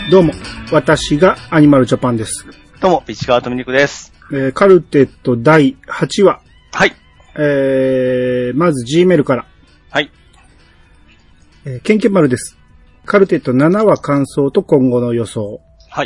どうも、私がアニマルジャパンです。 どうも、ピチカートミニクです。 カルテット第8話。 はい。 まず G メールから。 はい。 ケンケン丸です。カルテット7話感想と今後の予想。 はい。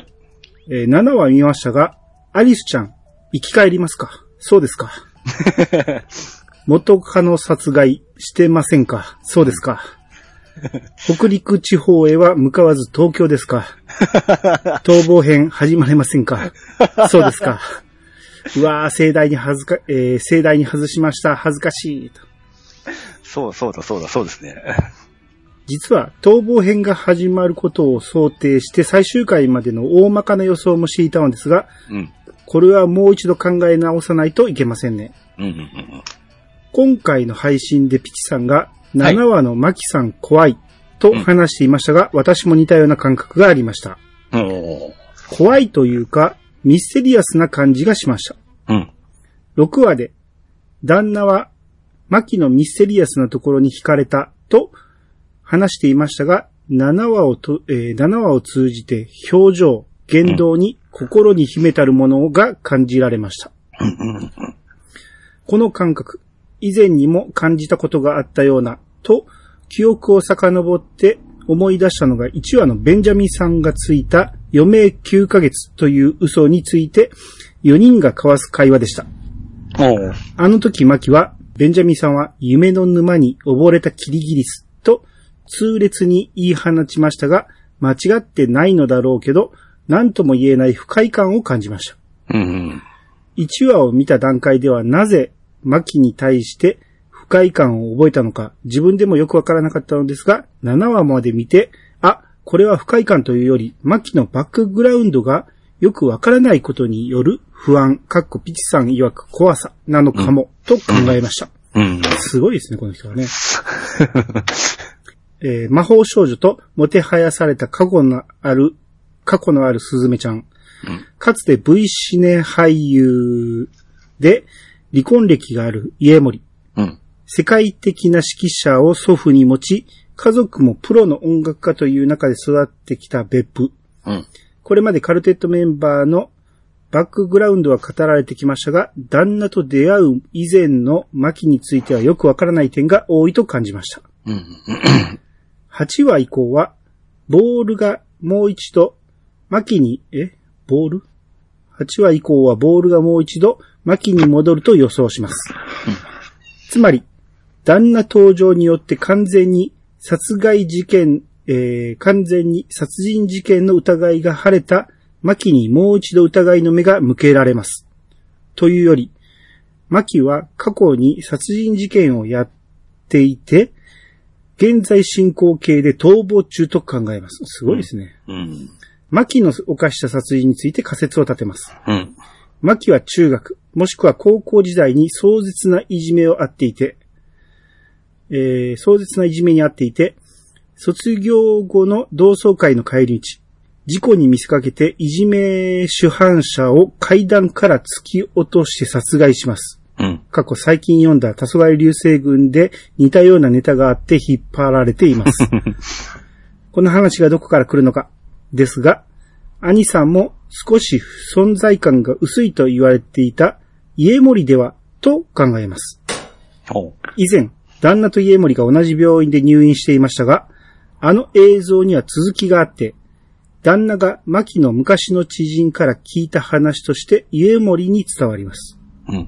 7話見ましたが、アリスちゃん、生き返りますか？そうですか。元カノ殺害してませんか？そうですか。北陸地方へは向かわず東京ですか？逃亡編始まりませんか？そうですか。うわぁ、盛大に外しました。恥ずかしいと。 そうですね。 実は逃亡編が始まることを想定して最終回までの大まかな予想もしていたのですが、これはもう一度考え直さないといけませんね。今回の配信でピチさんが7話のマキさん怖いと話していましたが、私も似たような感覚がありました。怖いというかミステリアスな感じがしました。6話で旦那はマキのミステリアスなところに惹かれたと話していましたが、7話を通じて表情、言動に心に秘めたるものが感じられました。この感覚、以前にも感じたことがあったような、と記憶を遡って思い出したのが1話のベンジャミンさんがついた余命9ヶ月という嘘について4人が交わす会話でした。あの時マキは、ベンジャミンさんは夢の沼に溺れたキリギリスと痛烈に言い放ちましたが、間違ってないのだろうけど、何とも言えない不快感を感じました。1話を見た段階ではなぜマキに対して不快感を覚えたのか自分でもよくわからなかったのですが、7話まで見て、これは不快感というよりマキのバックグラウンドがよくわからないことによる不安、ピチさん曰く怖さなのかも、と考えました。すごいですね、この人はね。魔法少女ともてはやされた過去のあるスズメちゃん。かつて V シネ俳優で離婚歴がある家森。世界的な指揮者を祖父に持ち、家族もプロの音楽家という中で育ってきた別府。これまでカルテットメンバーのバックグラウンドは語られてきましたが、旦那と出会う以前のマキについてはよくわからない点が多いと感じました。8話以降は、ボールがもう一度、マキに、8話以降はボールがもう一度、マキに戻ると予想します。つまり、旦那登場によって完全に殺人事件の疑いが晴れたマキにもう一度疑いの目が向けられます。というより、マキは過去に殺人事件をやっていて、現在進行形で逃亡中と考えます。すごいですね。マキの犯した殺人について仮説を立てます。マキは中学、もしくは高校時代に壮絶ないじめにあっていて、卒業後の同窓会の帰り道、事故に見せかけていじめ主犯者を階段から突き落として殺害します。過去最近読んだ黄昏流星群で似たようなネタがあって引っ張られています。この話がどこから来るのかですが、兄さんも少し存在感が薄いと言われていた家森ではと考えます。以前、旦那と家森が同じ病院で入院していましたが、あの映像には続きがあって、旦那がマキの昔の知人から聞いた話として家森に伝わります。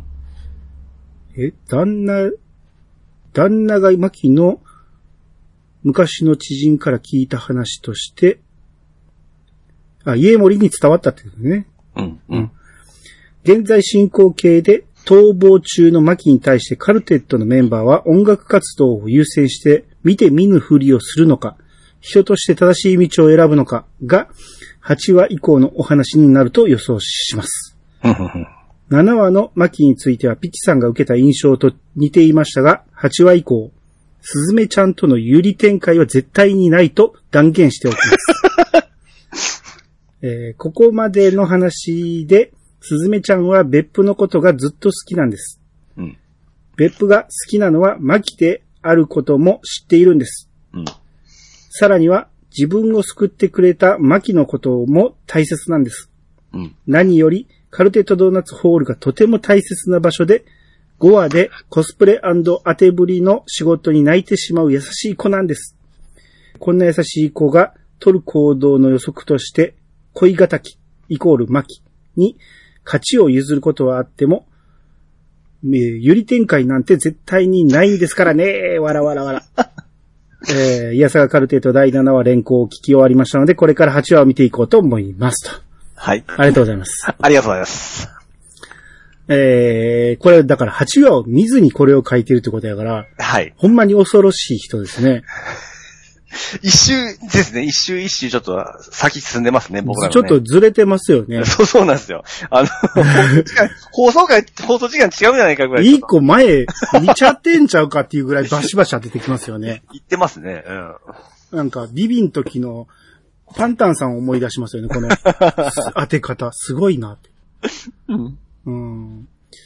旦那がマキの昔の知人から聞いた話として、家森に伝わったってことね。現在進行形で逃亡中のマキに対してカルテットのメンバーは音楽活動を優先して見て見ぬふりをするのか、人として正しい道を選ぶのかが8話以降のお話になると予想します。7話のマキについてはピッチさんが受けた印象と似ていましたが、8話以降、スズメちゃんとの有利展開は絶対にないと断言しておきます。ここまでの話で、スズメちゃんは別府のことがずっと好きなんです。別府が好きなのはマキであることも知っているんです。さらには、 自分を救ってくれた牧のことも大切なんです。 うん、 何より、カルテットドーナツホールがとても大切な場所で、5話でコスプレ&当てぶりの仕事に泣いてしまう優しい子なんです。こんな優しい子が取る行動の予測として、恋敵イコール牧に勝ちを譲ることはあっても、ゆり展開なんて絶対にないんですからね。わらわらわら。イヤサガカルテット第7話連行を聞き終わりましたので、これから8話を見ていこうと思いますと。 はい。 ありがとうございます。 ありがとうございます。 これだから8話を見ずにこれを書いてるってことやから、 はい。 ほんまに恐ろしい人ですね。 一周ですね。一周ちょっと先進んでますね、僕らね。 ちょっとずれてますよね。 そうなんですよ。放送時間違うんじゃないかぐらい。 一個前、見ちゃってんちゃうかっていうぐらいバシバシ当ててきますよね。 言ってますね。うん。 なんか、ビビン時のパンタンさんを思い出しますよね、この当て方。すごいなって。うん。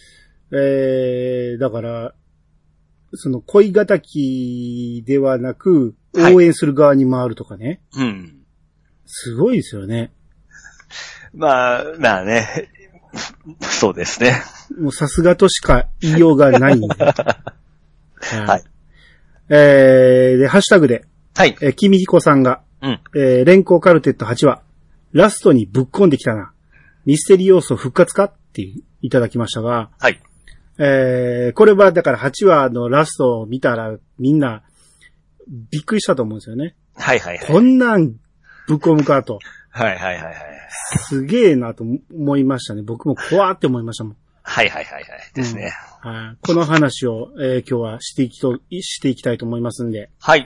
だから、その恋敵ではなく、応援する側に回るとかね。 はい、うん。 すごいですよね。 まあね。そうですね。 もうさすがとしか言いようがないんで。 はい。 で、ハッシュタグで。 はい。 君彦さんが。 うん。 連行カルテット8話。ラストにぶっこんできたな。ミステリー要素復活かっていただきましたが。 はい。 これはだから8話のラストを見たらみんなびっくりしたと思うんですよね。 はいはいはい。 こんなんぶっ込むかと。 はいはいはいはい。 すげえなと思いましたね。僕も怖って思いましたもん。 はいはいはいはい。ですね。 この話を、今日はしていきたいと思いますんで。 はい。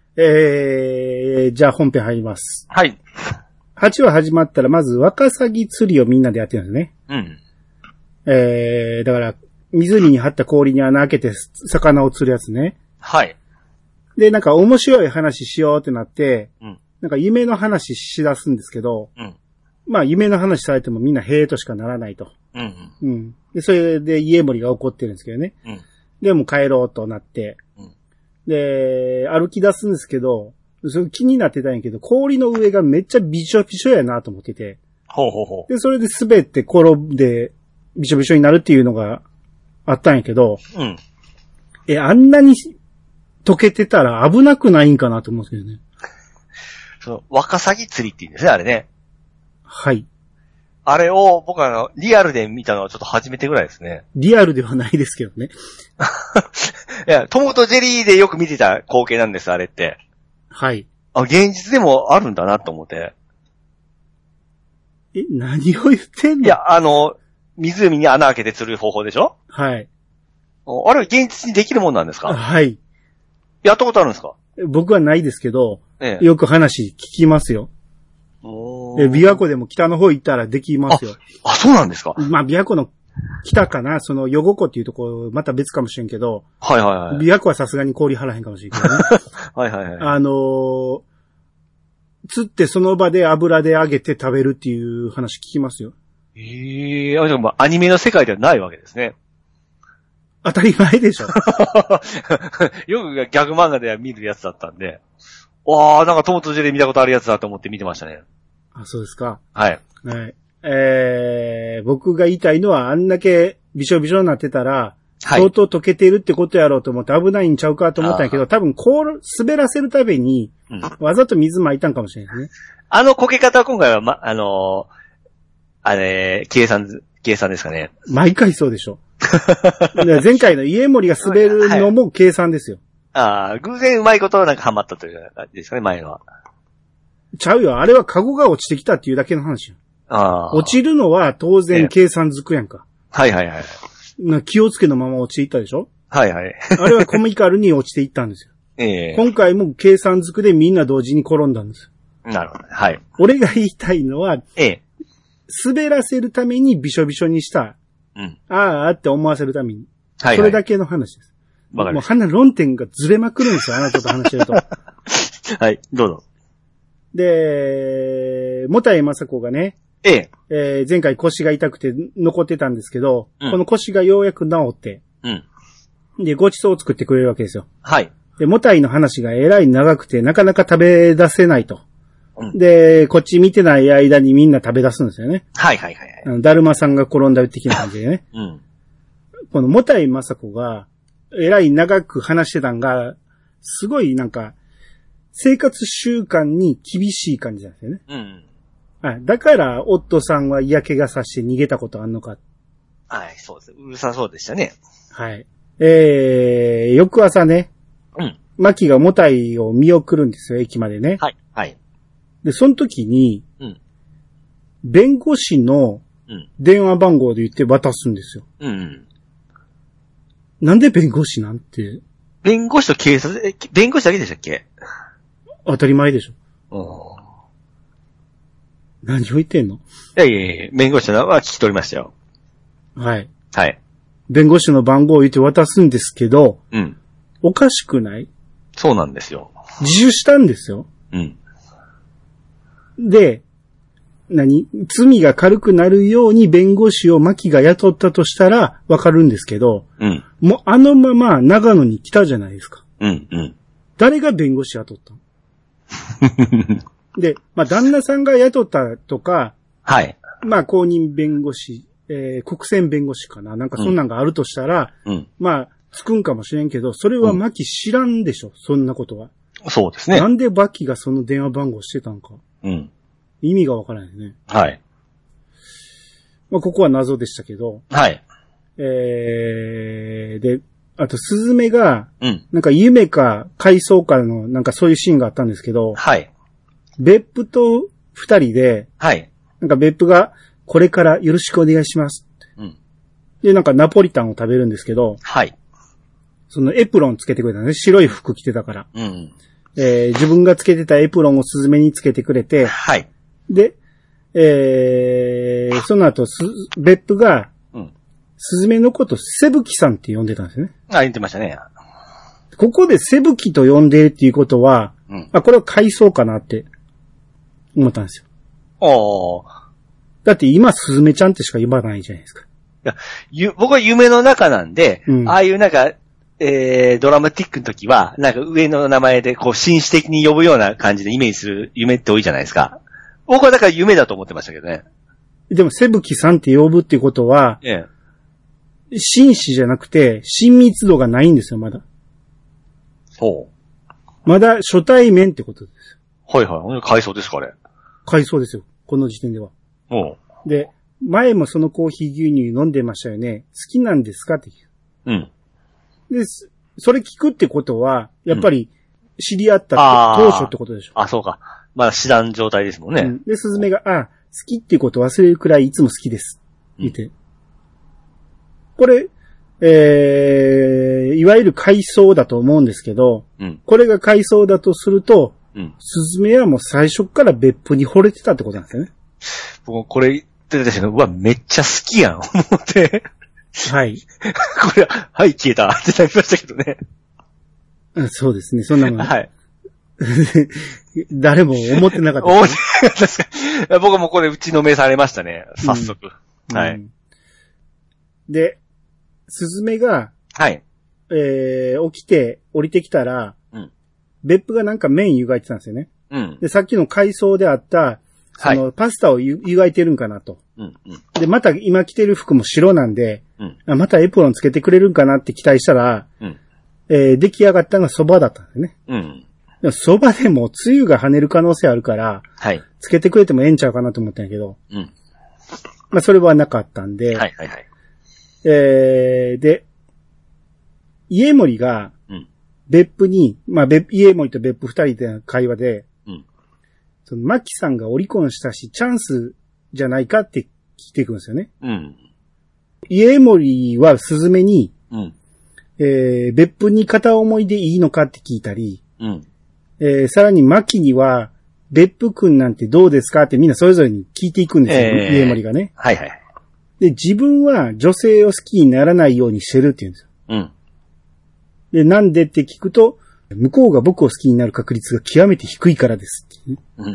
じゃあ本編入ります。 はい。 8話始まったらまずワカサギ釣りをみんなでやってるんですね。 うん。 だから湖に張った氷に穴開けて魚を釣るやつね。 はい。 で、なんか面白い話しようってなって、 うん、 なんか夢の話しだすんですけど、 うん、 まあ夢の話されてもみんなへえとしかならないと。 うんうん。で、それで家盛りが起こってるんですけどね。 うん。 でも帰ろうとなって、 うん、 で、歩き出すんですけど、それ気になってたんやけど、氷の上がめっちゃびしょびしょやなと思ってて。 ほうほうほう。 で、それで滑って転んでびしょびしょになるっていうのがあったんやけど、 うん。 あんなに溶けてたら危なくないんかなと思うんですけどね。 その、ワカサギ釣りって言うんですね、あれね。 はい。 あれを僕はリアルで見たのはちょっと初めてぐらいですね。 リアルではないですけどね。 いや、トムとジェリーでよく見てた光景なんです、あれって。 はい。 現実でもあるんだなと思って。 何を言ってんの？ いや、湖に穴開けて釣る方法でしょ？ はい。 あれは現実にできるもんなんですか？ はい。 やったことあるんですか？ 僕はないですけど、よく話聞きますよ。琵琶湖でも北の方行ったらできますよ。 あ、そうなんですか？ まあ、琵琶湖の北かな、その、余呉湖っていうところ、また別かもしれんけど、 はいはいはい。 琵琶湖はさすがに氷張らへんかもしれんけどね。 はいはいはい。 釣ってその場で油で揚げて食べるっていう話聞きますよ。 じゃあアニメの世界ではないわけですね。 当たり前でしょ。 よくギャグ漫画では見るやつだったんで、わー、なんかトムとジェリー見たことあるやつだと思って見てましたね。 あ、そうですか。 はい。 はい。僕が言いたいのは、あんだけびしょびしょになってたら、はい、相当溶けているってことやろうと思って危ないんちゃうかと思ったんやけど、多分滑らせるために、わざと水撒いたんかもしれないですね。 こけ方は今回は計算ですかね。 毎回そうでしょ。前回の家盛が滑るのも計算ですよ。 はい、偶然うまいことなんかハマったという感じですかね、前のは。 ちゃうよ。あれはカゴが落ちてきたっていうだけの話よ。落ちるのは当然計算づくやんか。 はいはいはい。 気をつけのまま落ちていったでしょ？ はいはい。 あれはコミカルに落ちていったんですよ。今回も計算づくでみんな同時に転んだんですよ。なるほど。はい。 俺が言いたいのは、滑らせるためにびしょびしょにした。あーって思わせるために。はい。それだけの話です。わかります。もう論点がずれまくるんですよ、あなたと話してると。 はい、どうぞ。 で、もたいまさこがね、前回腰が痛くて残ってたんですけど、この腰がようやく治って、で、ごちそうを作ってくれるわけですよ。 はい。 で、もたいの話がえらい長くて、なかなか食べ出せないと。うん、で、こっち見てない間にみんな食べ出すんですよね。 はいはいはい。 だるまさんが転んだ的な感じでね。 うん。 このもたいまさこが、えらい長く話してたんが、すごいなんか、生活習慣に厳しい感じなんですよね。うん。だから、夫さんは嫌気がさして逃げたことあんのか。 はい、そうです。うるさそうでしたね。 はい。翌朝ね。うん。マキがもたいを見送るんですよ、駅までね。 はい、はい。 で、その時に、うん。弁護士の電話番号で言って渡すんですよ。うん。なんで弁護士なんて。 弁護士と警察、弁護士だけでしたっけ？ 当たり前でしょ。何を言ってんの？ いや、弁護士のは聞き取りましたよ。 はい。 はい。 弁護士の番号を言って渡すんですけど、うん。おかしくない？ そうなんですよ。 自首したんですよ。うん。で、罪が軽くなるように弁護士をマキが雇ったとしたらわかるんですけど、うん。もうあのまま長野に来たじゃないですか。うんうん。誰が弁護士雇ったの？で、旦那さんが雇ったとか、はい。公認弁護士、国選弁護士かななんかそんなんがあるとしたら、うん。つくんかもしれんけど、それはマキ知らんでしょ、そんなことは。 そうですね。 なんでマキがその電話番号してたんか。うん。意味がわからないですね。はい。ここは謎でしたけど。はい。で、あと、スズメが、うん。なんか夢か回想かの、なんかそういうシーンがあったんですけど。はい。別府と二人で、はい。なんか別府が、これからよろしくお願いします。うん。で、なんかナポリタンを食べるんですけど。はい。そのエプロンつけてくれたね。白い服着てたから。うん。自分がつけてたエプロンをスズメにつけてくれて。はい。で、その後、別府が、うん。スズメのこと、セブキさんって呼んでたんですよね。 言ってましたね。 ここでセブキと呼んでるっていうことは、うん。これは回想かなって思ったんですよ。だって今スズメちゃんってしか言わないじゃないですか。 いや、僕は夢の中なんで、うん、ああいうなんか、ドラマティックの時は、なんか上の名前でこう紳士的に呼ぶような感じでイメージする夢って多いじゃないですか。僕はだから夢だと思ってましたけどね。 でも、セブキさんって呼ぶっていうことは、紳士じゃなくて、親密度がないんですよ、まだ。 ほう。 まだ初対面ってことです。 はいはい。回想ですか、あれ。 回想ですよ、この時点では。で、前もそのコーヒー牛乳飲んでましたよね。好きなんですかって聞く。うん。で、それ聞くってことは、やっぱり、知り合った当初ってことでしょ。 そうか。まだ知らん状態ですもんね。うん、 で、スズメが、好きってこと忘れるくらいいつも好きです。言って。これ、いわゆる回想だと思うんですけど、うん、これが回想だとすると、うん、スズメはもう最初から別府に惚れてたってことなんですよね。 僕、これ言ってたけど、めっちゃ好きやん、思って。 はい。 これ、はい、消えたってなりましたけどね。 そうですね、そんなもん。はい。誰も思ってなかった、ね。 確かに。僕もこれ打ちのめされましたね、早速。うん、はい。 で、スズメが、はい。起きて降りてきたら、うん。別府がなんか麺湯がいてたんですよね。うん。で、さっきの海藻であった、パスタを湯がいてるんかなと。うん。うん。で、また今着てる服も白なんで、うん。またエプロンつけてくれるんかなって期待したら、うん。出来上がったのが蕎麦だったんですね。うん。蕎麦でもつゆが跳ねる可能性あるから、はい。つけてくれてもええんちゃうかなと思ったんやけど、うん。それはなかったんで、はいはいはい。で、家森が、別府に、家森と別府二人での会話で、うん。その、マキさんがオリコンしたし、チャンスじゃないかって聞いていくんですよね。うん。家森はスズメに、うん。別府に片思いでいいのかって聞いたり、うん。さらにマキには、別府くんなんてどうですかってみんなそれぞれに聞いていくんですよ、家森がね。はいはい。で、自分は女性を好きにならないようにしてるって言うんですよ。うん。で、なんでって聞くと、向こうが僕を好きになる確率が極めて低いからですって、ね。うん。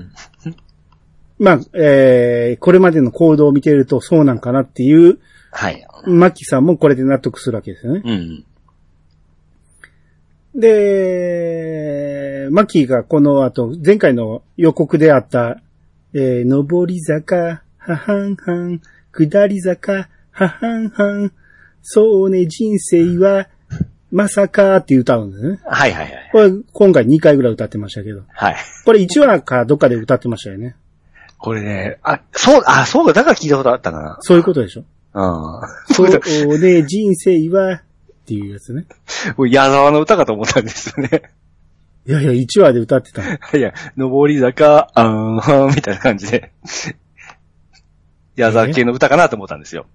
これまでの行動を見てるとそうなんかなっていう、はい。マキさんもこれで納得するわけですよね。うん。 で、マキがこの後、前回の予告であった、上り坂、ははんはん、下り坂、ははんはん、そうね、人生は、まさかって歌うんですね。 はいはいはい。 これ、今回2回ぐらい歌ってましたけど。 はい。 これ1話かどっかで歌ってましたよね。 これね、そうか、だから聞いたことあったかな。 そういうことでしょ。そうね、人生は、っていうやつね。 矢沢の歌かと思ったんですよね。 いやいや、1話で歌ってた。 いや、上り坂、みたいな感じで。矢沢系の歌かなと思ったんですよ。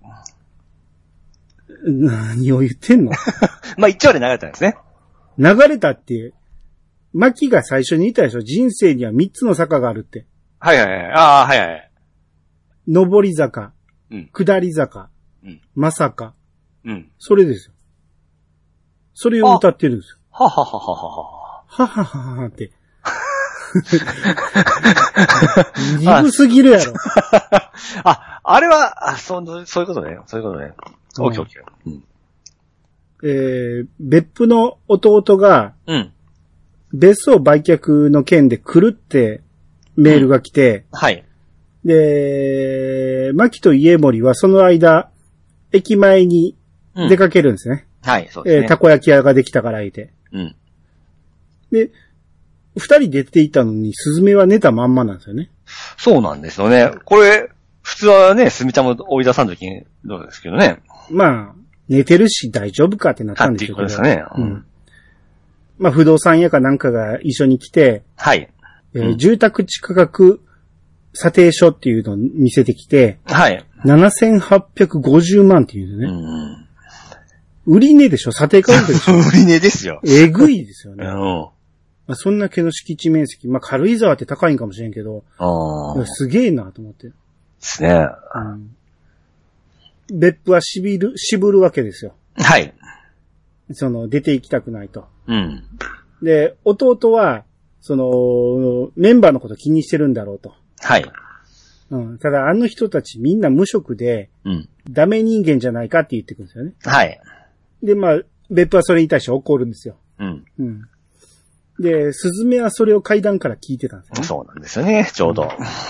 何を言ってんのまあ、1話で流れたんですね。 流れたって、マキが最初に言ったでしょ。人生には3つの坂があるって。 はいはいはい。ああ、はいはい。 上り坂、 うん、 下り坂、 うん、 まさか。 うん。 それですよ。それを歌ってるんですよ。 はははははは。 ははははって。鈍すぎるやろ。 あれは、そういうことね。そういうことね。オッケーオッケー。別府の弟が、 うん。 別荘売却の件で来るってメールが来て、 はい。 で、牧と家森はその間、駅前に出かけるんですね。 はい、そうですね。 たこ焼き屋ができたからいて。 うん。 で、二人出ていたのに、スズメは寝たまんまなんですよね。 そうなんですよね。これ、普通はね、すみちゃんも追い出さんときにどうですけどね。 まあ、寝てるし大丈夫かってなったんでしょうけど。 っていうことですかね。 うん。まあ、不動産屋かなんかが一緒に来て、 はい。 住宅地価格査定書っていうのを見せてきて、 はい。 7850万っていうね。売り値でしょ、査定価格でしょ。 売り値ですよ。 えぐいですよね。 まあ、そんな毛の敷地面積、まあ、軽井沢って高いんかもしれんけど、すげえなと思って。 ですね。 別府は渋るわけですよ。 はい。 出て行きたくないと。 うん。 で、弟は、メンバーのこと気にしてるんだろうと。 はい。 ただ、あの人たちみんな無職で、ダメ人間じゃないかって言ってくるんですよね。 はい。 で、まあ、別府はそれに対して怒るんですよ。で、スズメはそれを階段から聞いてたんですよね。 そうなんですよね、ちょうど。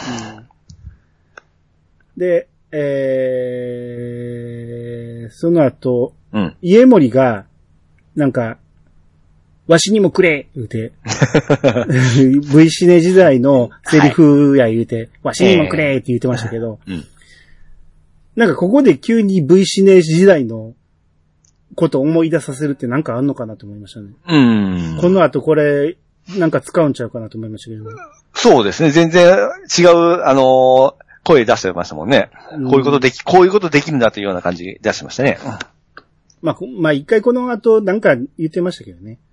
で、その後、家森が、なんか、わしにもくれ言うて、V シネ時代のセリフや言うて、わしにもくれって言ってましたけど、なんかここで急に V シネ時代のことを思い出させるってなんかあんのかなと思いましたね。この後これ、なんか使うんちゃうかなと思いましたけど。 そうですね、全然違う、声出してましたもんね。こういうことできるんだというような感じ出してましたね。 まあ、一回この後なんか言ってましたけどね。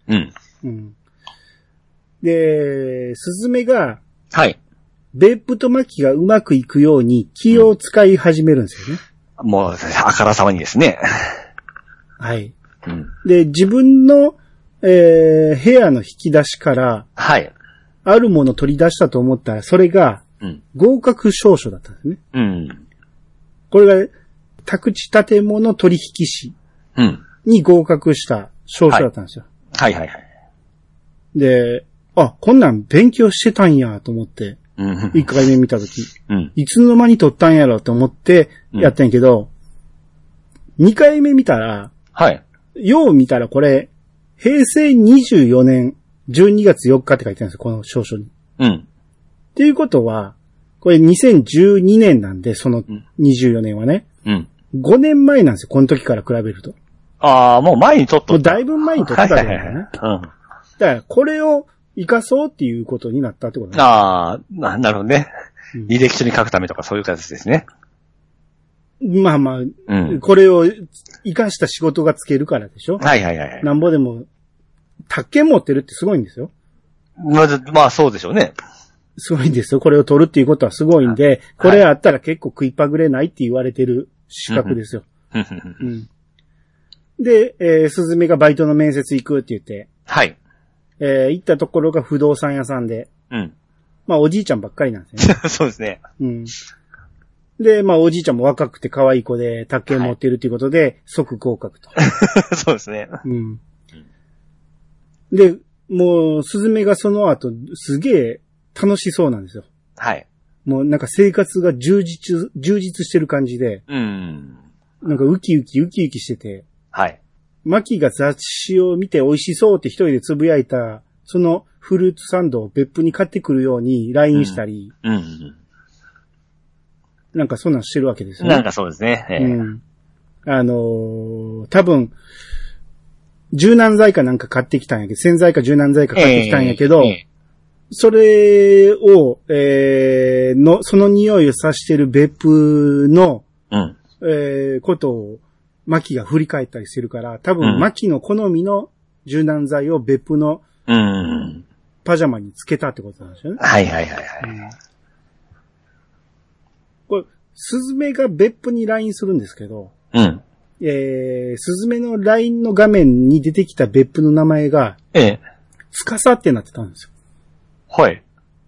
で、スズメが、 はい。 別府とマキがうまくいくように気を使い始めるんですよね。 もう、あからさまにですね。 はい。で、自分の、部屋の引き出しから、 はい。 あるものを取り出したと思ったら、それが、合格証書だったんですね。これが、宅地建物取引士に合格した証書だったんですよ。 はいはいはい。 で、こんなん勉強してたんやと思って、1回目見たとき、いつの間に取ったんやろと思ってやったんやけど、2回目見たら、よう見たらこれ、平成24年12月4日って書いてあるんですよ、この証書に。っていうことは、これ2012年なんで、その24年はね。5年前なんですよ、この時から比べると。 もう前に取っとった。 もうだいぶ前に取ってたんだよね。だから、これを活かそうっていうことになったってことね。 なるほどね。履歴書に書くためとかそういう形ですね。 まあまあ、これを活かした仕事がつけるからでしょ。なんぼでも、宅建持ってるってすごいんですよ。 まあそうでしょうね。 すごいんですよ。これを取るっていうことはすごいんで、これあったら結構食いっぱぐれないって言われてる資格ですよ。で、スズメがバイトの面接行くって言って、行ったところが不動産屋さんで、まあおじいちゃんばっかりなんですよね。 そうですね。 で、まあおじいちゃんも若くて可愛い子で宅建持ってるっていうことで、即合格と。 そうですね。 で、もう、スズメがその後、すげえ楽しそうなんですよ。 はい。 もうなんか生活が充実してる感じで、なんかウキウキしてて、 はい。 マキが雑誌を見て美味しそうって一人でつぶやいた、そのフルーツサンドを別府に買ってくるように LINE したり、なんかそんなんしてるわけですよね。 なんかそうですね。 多分、柔軟剤かなんか買ってきたんやけど、洗剤か柔軟剤か買ってきたんやけど、それを、その匂いをさしてる別府の、ことを、マキが振り返ったりしてるから、多分、マキの好みの柔軟剤を別府の、パジャマにつけたってことなんですよね。 はい。 これ、スズメが別府に LINE するんですけど、スズメの LINE の画面に出てきた別府の名前が、つかさってなってたんですよ。 はい。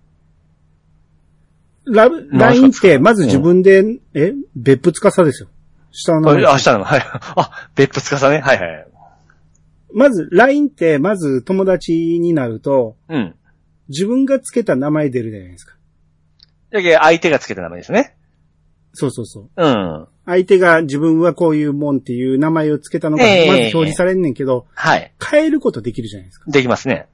LINE って、まず自分で、別府つかさですよ。下の。 下の、はい。別府つかさね。はい。 まず、LINE って、まず友達になると、自分がつけた名前出るじゃないですか。 相手がつけた名前ですね。 そう。相手が自分はこういうもんっていう名前をつけたのが、まず表示されんねんけど、変えることできるじゃないですか。 できますね。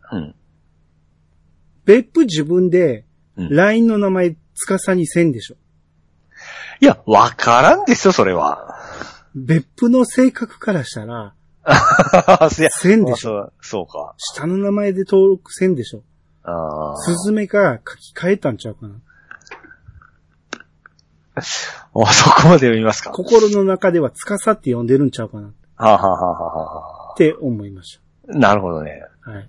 別府自分で、LINE の名前つかさにせんでしょ。 いや、わからんですよ、それは。 別府の性格からしたら、せんでしょ。 そうか。 下の名前で登録せんでしょ。スズメが書き換えたんちゃうかな。 そこまで読みますか。 心の中ではつかさって呼んでるんちゃうかな。って思いました。 なるほどね。 はい。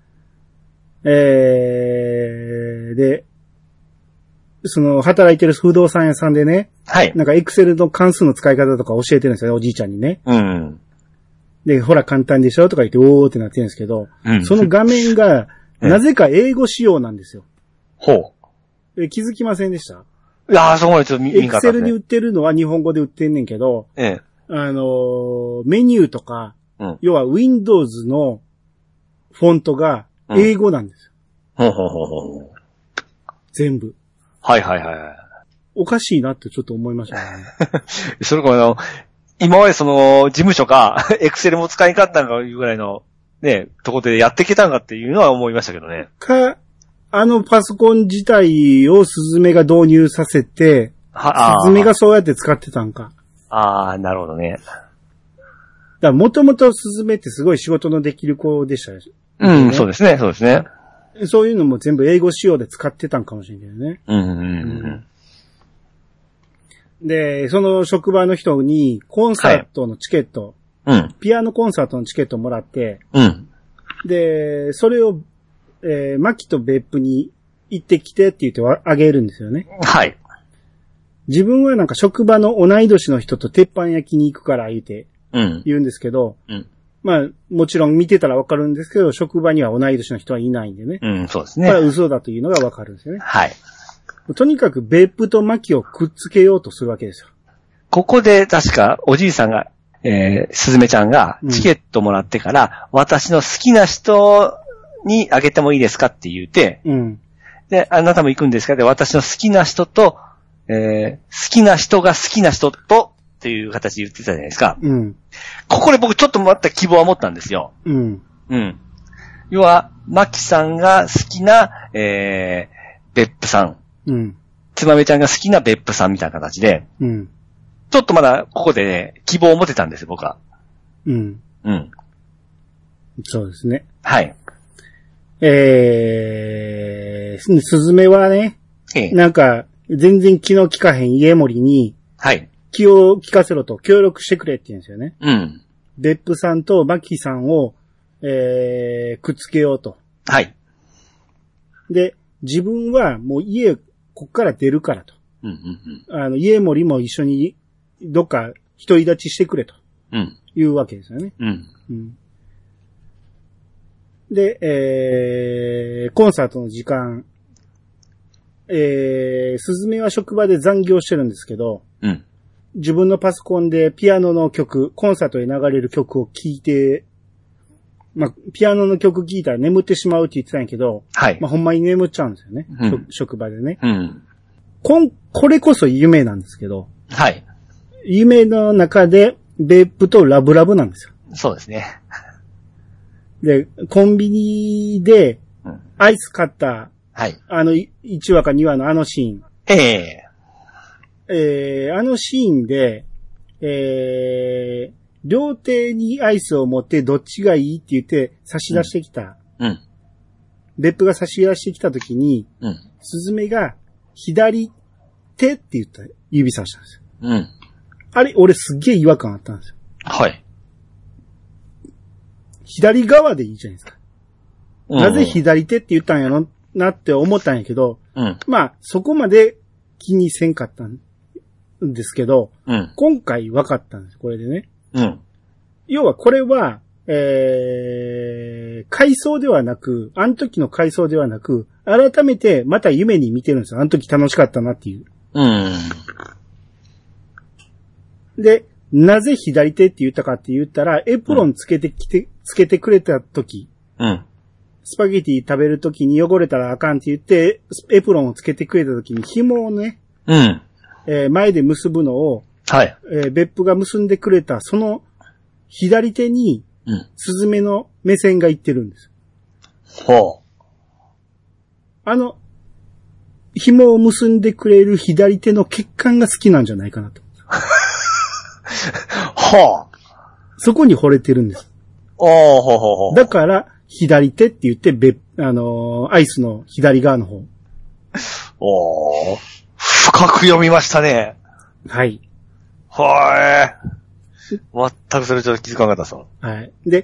で、その、働いてる不動産屋さんでね。 はい。 なんか、エクセルの関数の使い方とか教えてるんですよ、おじいちゃんにね。で、ほら、簡単でしょとか言って、おーってなってるんですけど、その画面が、なぜか英語仕様なんですよ。気づきませんでした？ いやー、そこまでちょっと見エクセルに売ってるのは日本語で売ってんねんけど、メニューとか、要は Windows のフォントが英語なんですよ。全部。おかしいなってちょっと思いましたね。 それこ今までその、事務所か、エクセルも使い勝ったんかいうぐらいの、ね、とこでやってきたんかっていうのは思いましたけどね。 パソコン自体をスズメが導入させて、スズメがそうやって使ってたんか。 なるほどね。 もともとスズメってすごい仕事のできる子でしたよ。 そうですね。 そういうのも全部英語仕様で使ってたんかもしれないね。で、その職場の人にコンサートのチケット、ピアノコンサートのチケットもらって、で、それを、マキと別府に行ってきてって言ってあげるんですよね。自分はなんか職場の同い年の人と鉄板焼きに行くから言うんですけど、まあ、もちろん見てたらわかるんですけど、職場には同い年の人はいないんでね。 そうですね。 これは嘘だというのがわかるんですよね。とにかく別府とマキをくっつけようとするわけですよ。 ここで確かおじいさんが、すずめちゃんがチケットもらってから、私の好きな人にあげてもいいですかって言うて、で、あなたも行くんですかで、私の好きな人と、好きな人が好きな人と、っていう形で言ってたじゃないですか。ここで僕ちょっとまた希望は持ったんですよ。要は、マキさんが好きな、別府さん。つまめちゃんが好きな別府さんみたいな形で、ちょっとまだここでね、希望を持てたんですよ、僕は。 そうですね。スズメはね、なんか、全然気の利かへん家森に、気を利かせろと協力してくれって言うんですよね。別府さんとマキさんを、くっつけようと。で、自分はもうこっから出るからと。家森も一緒にどっか独り立ちしてくれと。いうわけですよね。で、コンサートの時間、スズメは職場で残業してるんですけど、自分のパソコンでピアノの曲、コンサートで流れる曲を聴いてまあ、ピアノの曲聴いたら眠ってしまうって言ってたんやけど、 はい。 まあ、ほんまに眠っちゃうんですよね。 うん、 職場でね。 うん。 これこそ夢なんですけど、 はい。 夢の中で別府とラブラブなんですよ。 そうですね。 で、コンビニでアイス買った、 はい。 1話か2話のあのシーン。あのシーンで、両手にアイスを持ってどっちがいいって言って差し出してきた。 うん。 別府が差し出してきたときに、 うん。 スズメが左手って言った指さしたんですよ。 うん。 あれ、俺すっげえ違和感あったんですよ。 はい。 左側でいいじゃないですか。 うん、 なぜ左手って言ったんやろなって思ったんやけど、 うん。 まあ、そこまで気にせんかったんですけど、 うん。 今回分かったんです、これでね。 うん。 要はこれは、回想ではなく、あの時の回想ではなく、改めてまた夢に見てるんですよ。あの時楽しかったなっていう。 うん。 で、なぜ左手って言ったかって言ったら、エプロンつけてくれた時、 うん。 スパゲティ食べる時に汚れたらあかんって言って、エプロンをつけてくれた時に紐をね、 うん。 前で結ぶのを、 はい。 別府が結んでくれた、その左手に、スズメの目線がいってるんです。 ほう。紐を結んでくれる左手の血管が好きなんじゃないかなと。 ほう。 そこに惚れてるんです。 ほうほうほう。 だから、左手って言って、アイスの左側の方。 深く読みましたね。 はい。 はい。全くそれちょっと気づかなかったさ。 はい。で、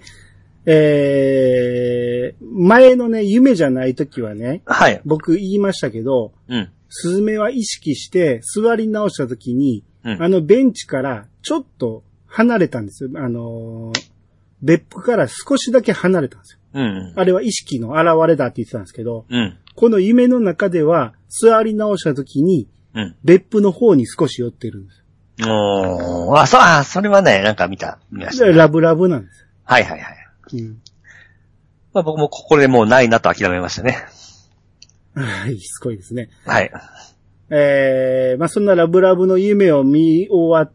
前のね、夢じゃないときはね、 はい。 僕言いましたけど、 うん。 スズメは意識して座り直したときに、 うん、 ベンチからちょっと離れたんですよ。別府から少しだけ離れたんですよ。 うん。 あれは意識の現れだって言ってたんですけど、 うん。 この夢の中では座り直したときに、 うん。 別府の方に少し寄ってるんです。 それはね、なんか見ました、ね。 ラブラブなんです。 はいはいはい。 うん。 まあ僕もここでもうないなと諦めましたね。 はい、すごいですね。 はい。 まあそんなラブラブの夢を見終わって、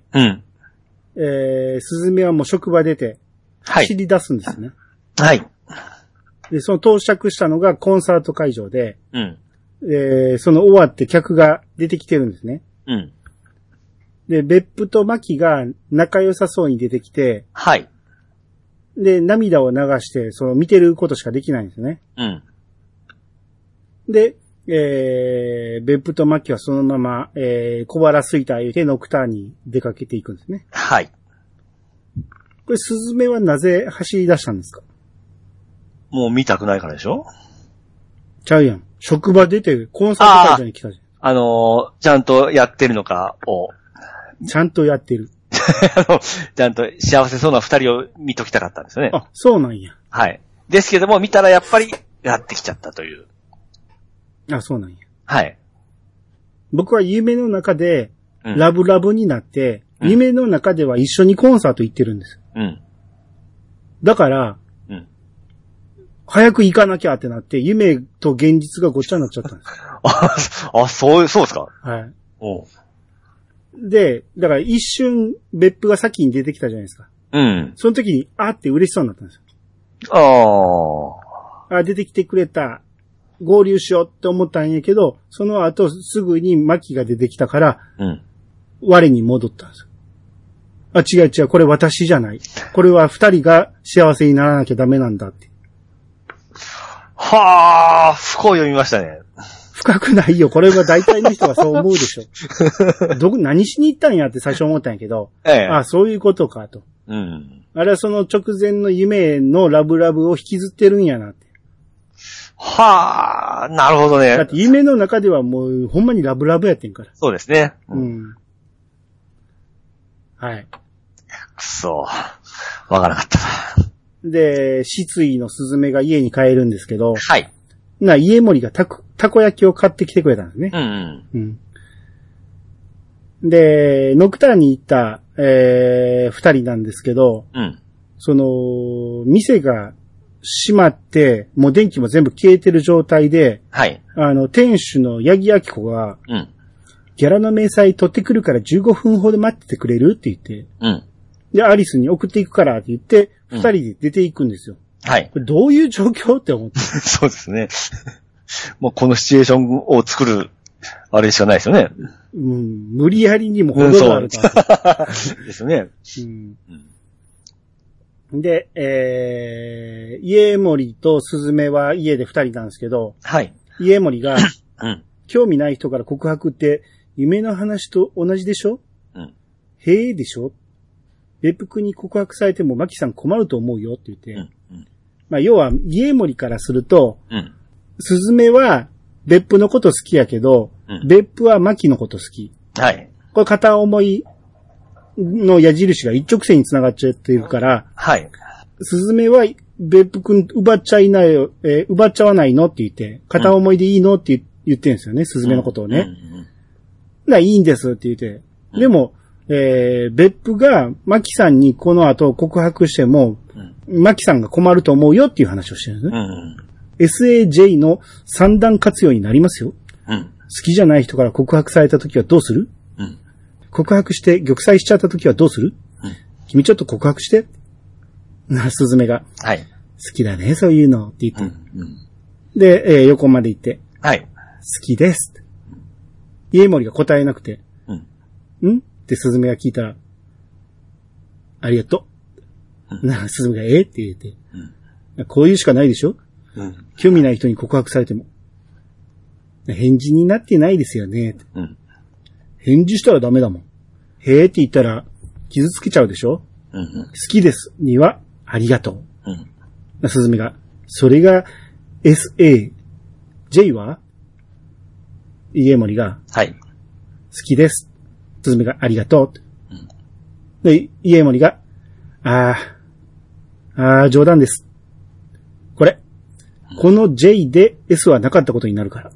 うん。 スズメはもう職場出て、走り出すんですね。 はい。 で、その到着したのがコンサート会場で、 うん。 その終わって客が出てきてるんですね。 うん。 で、別府とマキが仲良さそうに出てきて、 はい。 で、涙を流して、見てることしかできないんですね。 うん。 で、別府とマキはそのまま、小腹すいた言うてノクターに出かけていくんですね。 はい。 これ、スズメはなぜ走り出したんですか？ もう見たくないからでしょ？ ちゃうやん。職場出てコンサート会場に来たじゃん。 ちゃんとやってるのかを。 ちゃんとやってる。 ちゃんと幸せそうな二人を見ときたかったんですよね。 あ、そうなんや。 はい。ですけども、見たらやっぱりやってきちゃったという。 あ、そうなんや。 はい。 僕は夢の中で、ラブラブになって、夢の中では一緒にコンサート行ってるんです。 うん。 だから、早く行かなきゃってなって、夢と現実がごっちゃになっちゃったんです。 そうですか。 はい。で、だから一瞬、別府が先に出てきたじゃないですか。 うん。 その時に、って嬉しそうになったんですよ。出てきてくれた。合流しようって思ったんやけど、その後すぐにマキが出てきたから、我に戻ったんですよ。違う、これ私じゃない。これは二人が幸せにならなきゃダメなんだって。 はぁ、深く読みましたね。 深くないよ。これは大体の人はそう思うでしょ。何しに行ったんやって最初思ったんやけど、そういうことかと。 うん。 あれはその直前の夢のラブラブを引きずってるんやなって。 はぁ、なるほどね。 だって夢の中ではもうほんまにラブラブやってんから。 そうですね。 うん。はい。 くそ。わからなかった。 で、失意のスズメが家に帰るんですけど、 はい。 家森がたこ焼きを買ってきてくれたんですね。で、ノクターンに行った、二人なんですけど、 店が閉まって、もう電気も全部消えてる状態で、 はい。 店主の八木明子が、 うん。 ギャラの明細取ってくるから15分ほど待っててくれるって言って、 うん。 で、アリスに送っていくからって言って、二人で出ていくんですよ。 はい。 これどういう状況って思って。 そうですね。もうこのシチュエーションを作る、あれしかないですよね。 うん、無理やりにも程があるから。 ですね。 で、家森とスズメは家で二人なんですけど、 はい。 家森が、 うん、 興味ない人から告白って夢の話と同じでしょ？うん。へえでしょ？別府君に告白されてもマキさん困ると思うよって言って、うんうん、まあ要は家森からすると、うん、スズメは別府のこと好きやけど、うん、別府はマキのこと好き。 はい。 これ片思いの矢印が一直線に繋がっちゃっているから、 はい。 スズメは別府君奪っちゃわないのって言って、片思いでいいのって言ってるんですよね、スズメのことをね。いいんですって言って。でも、別府がマキさんにこの後告白しても、マキさんが困ると思うよっていう話をしてるんですね。SAJ の三段活用になりますよ。好きじゃない人から告白された時はどうする？告白して玉砕しちゃった時はどうする？君ちょっと告白して。スズメが。 はい。 好きだね、そういうのって言って。で、横まで行って。 はい。 好きです。家森が答えなくて。んってスズメが聞いたら、ありがとう。スズメがって言って。こういうしかないでしょ？興味ない人に告白されても。返事になってないですよね。返事したらダメだもん。へーって言ったら傷つけちゃうでしょ？好きですにはありがとう。スズメが。それが SA。J は家森が。 はい。 好きです。スズメがありがとう。で、家森が。冗談です。この J で S はなかったことになるから。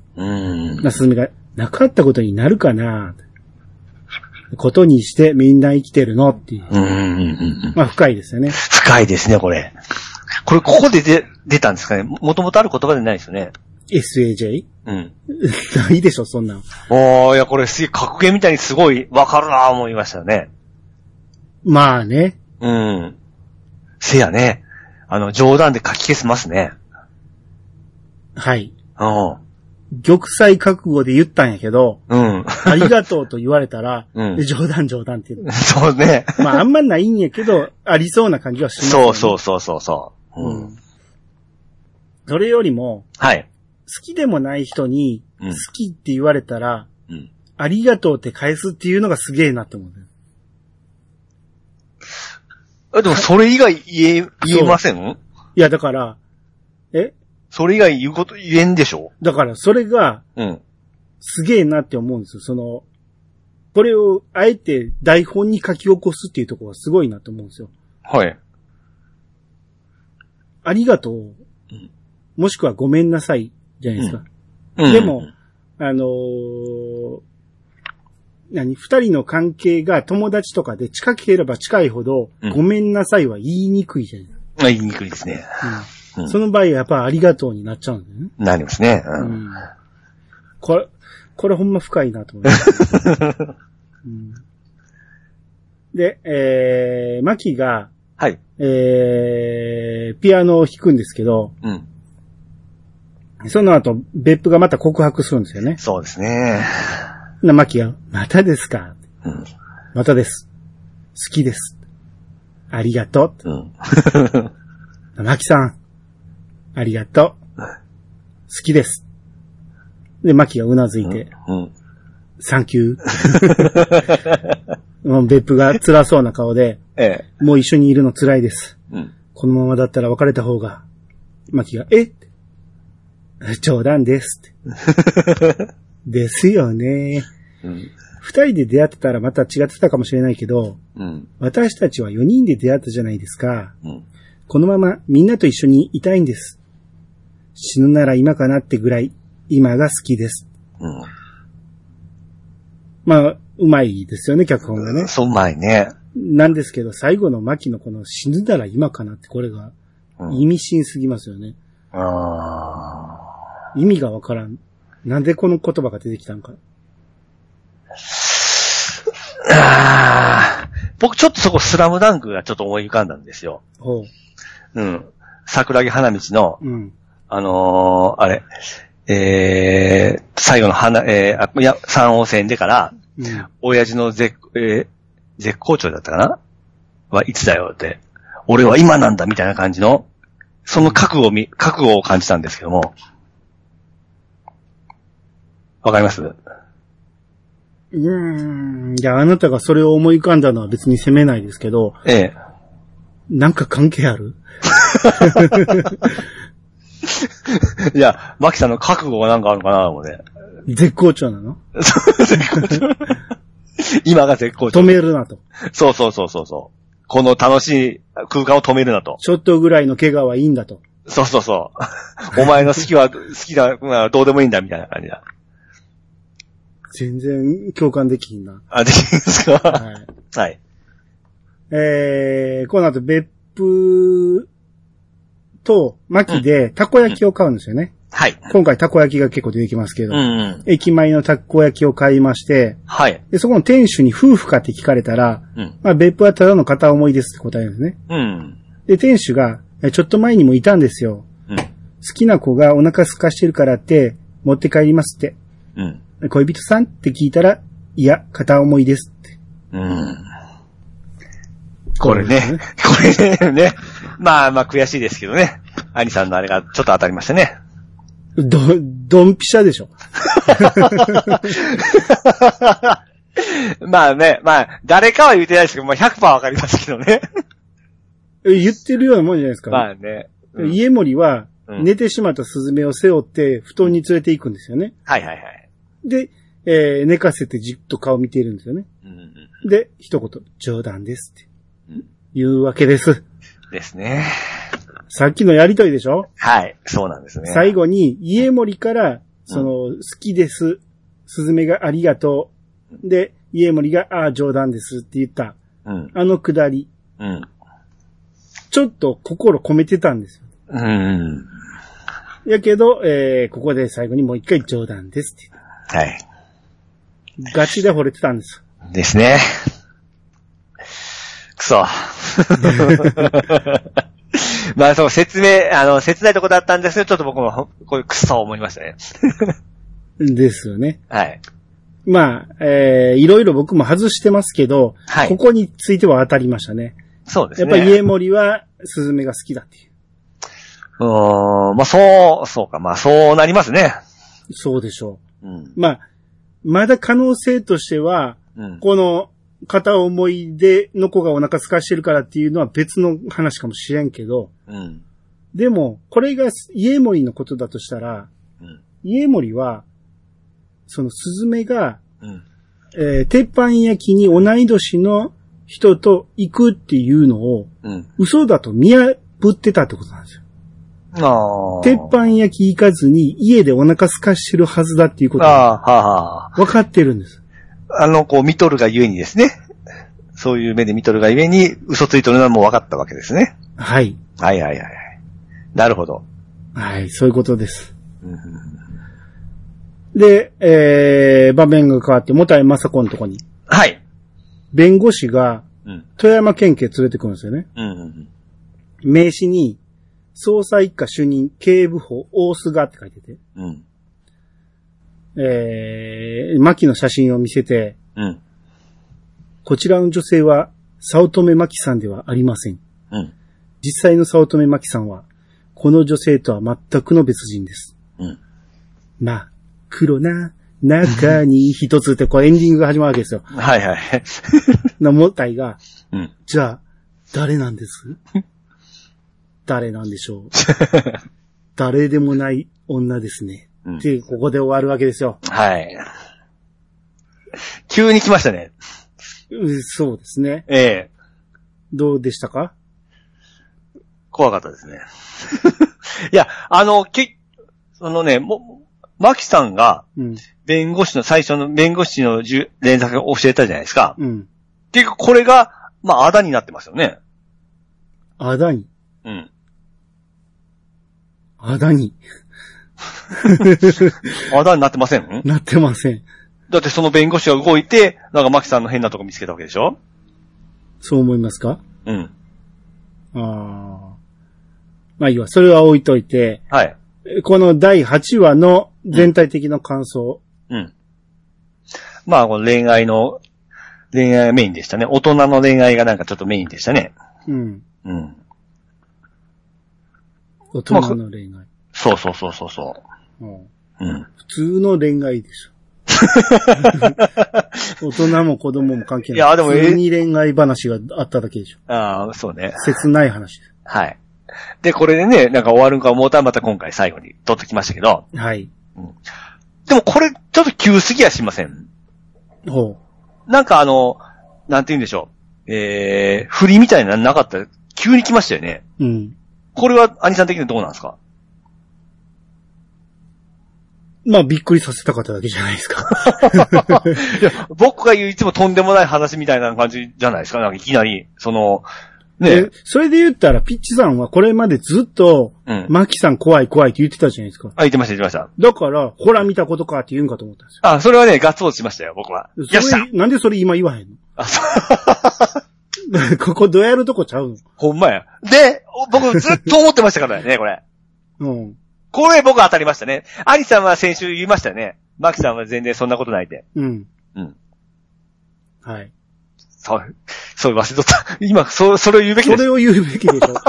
スズメが、なかったことになるかなことにしてみんな生きてるのっていう。まあ深いですよね。 深いですね、これ。ここで出たんですかね。もともとある言葉でないですよね。 SAJ？ ないでしょ、そんなん。 いや、これすげえ格言みたいにすごいわかるなぁ思いましたよね。 まあね。 せやね。冗談で書き消せますね。 はい。玉砕覚悟で言ったんやけど、ありがとうと言われたら、冗談って言う。 そうね。 まああんまないんやけど、ありそうな感じはしますね。 そう。 それよりも、 はい。 好きでもない人に、好きって言われたら、ありがとうって返すっていうのがすげえなって思う。 でもそれ以外言えません？ いやだから、 それ以外言えんでしょ？ だから、それが、すげえなって思うんですよ。これを、あえて台本に書き起こすっていうところがすごいなと思うんですよ。 はい。 ありがとう。もしくはごめんなさい、じゃないですか。でも、二人の関係が友達とかで近ければ近いほど、ごめんなさいは言いにくいじゃないですか。 言いにくいですね。 その場合はやっぱありがとうになっちゃうんだよね。 なりますね。 これほんま深いなと思います。で、マキが、 はい。 ピアノを弾くんですけど、その後、別府がまた告白するんですよね。 そうですね。 マキが、またですか？またです。好きです。ありがとう。マキさん。ありがとう。好きです。で、マキがうなずいて。サンキュー。もう別府が辛そうな顔で。もう一緒にいるの辛いです。このままだったら別れた方が。マキが、冗談ですって。ですよね。二人で出会ってたらまた違ってたかもしれないけど、私たちは4人で出会ったじゃないですか。このままみんなと一緒にいたいんです。死ぬなら今かなってぐらい今が好きです。まあ、うまいですよね、脚本がね。 そう、うまいね。 なんですけど、最後の牧のこの死ぬなら今かなって、これが意味深すぎますよね。意味がわからん。なんでこの言葉が出てきたんか。 僕ちょっとそこスラムダンクがちょっと思い浮かんだんですよ。 ほう。うん。桜木花道の、 うん、 あれ、最後の三王戦でから、うん、親父の絶好調だったかなはいつだよって。俺は今なんだみたいな感じの、その覚悟を感じたんですけども。わかります？ いや、あなたがそれを思い浮かんだのは別に責めないですけど。 ええ。 なんか関係ある？ いや、マキさんの覚悟がなんかあるのかなと思って。 絶好調なの？ 絶好調。今が絶好調。 止めるなと。 そう。この楽しい空間を止めるなと。 ちょっとぐらいの怪我はいいんだと。 そう。お前の好きだ、どうでもいいんだみたいな感じだ。 全然共感できひんな。 できますか？はい。 この後別府と牧でたこ焼きを買うんですよね。 はい。 今回たこ焼きが結構出てきますけど、駅前のたこ焼きを買いまして、 はい。 で、そこの店主に夫婦かって聞かれたら、別府はただの片思いですって答えるんですね。で、店主が、ちょっと前にもいたんですよ。好きな子がお腹空かしてるからって持って帰りますって。恋人さんって聞いたら、いや、片思いですって。 これね。まあ悔しいですけどね。兄さんのあれがちょっと当たりましたね。 ドンピシャでしょ。 まあ、誰かは言ってないですけど、100% わかりますけどね。 言ってるようなもんじゃないですか。 まあね。 家森は、寝てしまったスズメを背負って布団に連れて行くんですよね。 はい。 で、寝かせてじっと顔見ているんですよね。で、一言、冗談ですって言うわけです。 ですね。 さっきのやりとりでしょ？ はい、そうなんですね。 最後に、家森から、好きです。スズメがありがとう。で、家森が、冗談ですって言った。あのくだり。ちょっと心込めてたんですよ。やけど、ここで最後にもう一回冗談ですって。 はい。 ガチで惚れてたんです。 ですね。くそ。まあ、切ないとこだったんですけど、ちょっと僕も、こういうクソ思いましたね。 ですよね。 はい。 まあ、いろいろ僕も外してますけど、はい、ここについては当たりましたね。 そうですね。 やっぱり家森は、スズメが好きだっていう。 まあ、そうか、まあ、そうなりますね。 そうでしょう。まあ、まだ可能性としては、この、片思いでの子がお腹空かしてるからっていうのは別の話かもしれんけど、でも、これが家森のことだとしたら、家森は、そのスズメが、鉄板焼きに同い年の人と行くっていうのを、嘘だと見破ってたってことなんですよ。鉄板焼き行かずに家でお腹空かしてるはずだっていうことが分かってるんです。 見とるがゆえにですね。そういう目で見とるがゆえに嘘ついとるのはもう分かったわけですね。 はい。 はい。なるほど。 はい、そういうことです。で、場面が変わって、もたいまさこのとこに。 はい。 弁護士が、富山県警連れてくるんですよね。名刺に、捜査一課主任警部補大須賀って書いてて。牧の写真を見せて、こちらの女性は、早乙女牧さんではありません。実際の早乙女牧さんは、この女性とは全くの別人です。まあ、黒な中に一つってこうエンディングが始まるわけですよ。 はい。 なもたいが、じゃあ、誰なんです誰なんでしょう誰でもない女ですね。で、ここで終わるわけですよ。 はい。急に来ましたね。 そうですね。どうでしたか？ 怖かったですね。いや、マキさんが、最初の弁護士の連作を教えたじゃないですか。結局これが、 まあ、あだになってますよね。 あだに。 うん。 あだに。 あだになってません？ なってません。 だってその弁護士が動いて、なんかマキさんの変なとこ見つけたわけでしょ？ そう思いますか？ うん。 まあいいわ。それは置いといて。 はい。 この第8話の全体的な感想。 うん。まあ、この恋愛がメインでしたね。大人の恋愛がなんかちょっとメインでしたね。 うん。 うん。 大人の恋愛。 そうそう。うん。 普通の恋愛でしょ。大人も子供も関係ない。 いや、でも普通に恋愛話があっただけでしょ。 ああ、そうね。 切ない話です。 はい。で、これでね、なんか終わるんか思ったらまた今回最後に撮ってきましたけど。 はい。 うん、でもこれ、ちょっと急すぎやしません？ ほう。なんかなんて言うんでしょう。振りみたいなのなかったら急に来ましたよね。 うん。 これは、兄さん的にどうなんですか？ まあ、びっくりさせたかっただけじゃないですか。 いや、僕が言ういつもとんでもない話みたいな感じじゃないですか。なんかいきなり、ね。 それで言ったら、ピッチさんはこれまでずっと、マキさん怖いって言ってたじゃないですか。 あ、言ってました。 だから、ほら見たことかって言うんかと思ったんですよ。 あ、それはね、ガッツポーズしましたよ、僕は。よっしゃ！ なんでそれ今言わへんの？ あ、そう。 ここどうやるとこちゃうの？ ほんまや。で、僕ずっと思ってましたからね、これ。 うん。 これ僕当たりましたね。アリさんは先週言いましたよね。マキさんは全然そんなことないって。 うん。 うん。 はい。 そう忘れとった。今、それを言うべきです。 それを言うべきでしょ。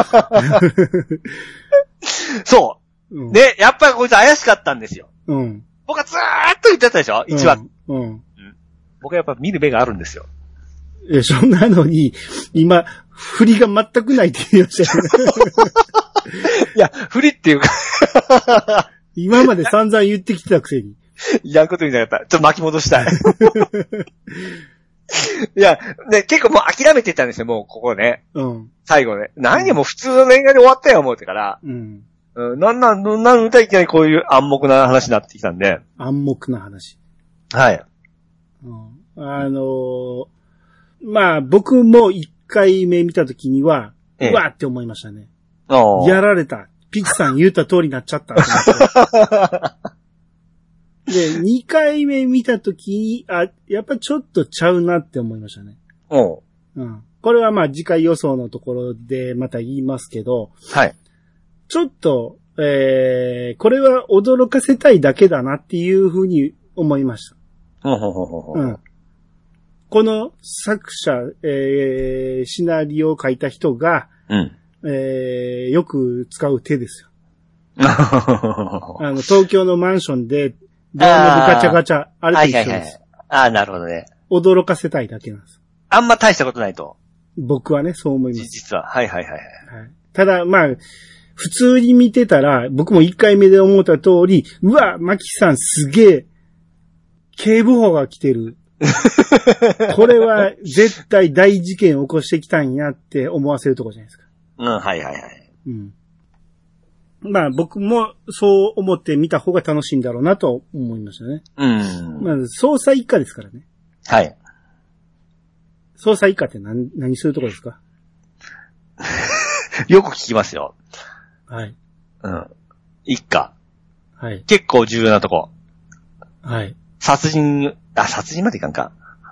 そう。うん、ね、やっぱりこいつ怪しかったんですよ。 うん。 僕はずーっと言ってたでしょ？ 1 話。 うん。 僕はやっぱ見る目があるんですよ。 そんなのに、今、振りが全くないって言いましたよね。 いや、振りっていうか今まで散々言ってきてたくせに。 やること言いなかった。ちょっと巻き戻したい。いや、ね、結構もう諦めてたんですよ、もうここね。 うん。 最後ね。何でも普通の恋愛で終わったよ、思ってから。 うん。 なん歌いきなりこういう暗黙な話になってきたんで。 暗黙な話。 はい。 うん、まあ、僕も1回目見たときには、うわーって思いましたね。やられた。ピッチさん言った通りになっちゃった。で、2回目見たときに、やっぱちょっとちゃうなって思いましたね。うん。これはまあ次回予想のところでまた言いますけど、 はい。 ちょっと、これは驚かせたいだけだなっていうふうに思いました。うん。この作者、シナリオを書いた人が、よく使う手ですよ。東京のマンションで、ドアノブガチャガチャ、あれと一緒です。 なるほどね。 驚かせたいだけなんです。 あんま大したことないと。 僕はね、そう思います。 実は。はい。 ただ、まあ、普通に見てたら、僕も1回目で思った通り、うわ、マキさんすげえ、警部補が来てる。これは絶対大事件を起こしてきたんやって思わせるとこじゃないですか。 はい。 うん。まあ僕もそう思って見た方が楽しいんだろうなと思いましたね。まあ捜査一課ですからね。 はい。 捜査一課って何するとこですか？ よく聞きますよ。 はい。 一課。 はい。 結構重要なとこ。 はい。 殺人までいかんか。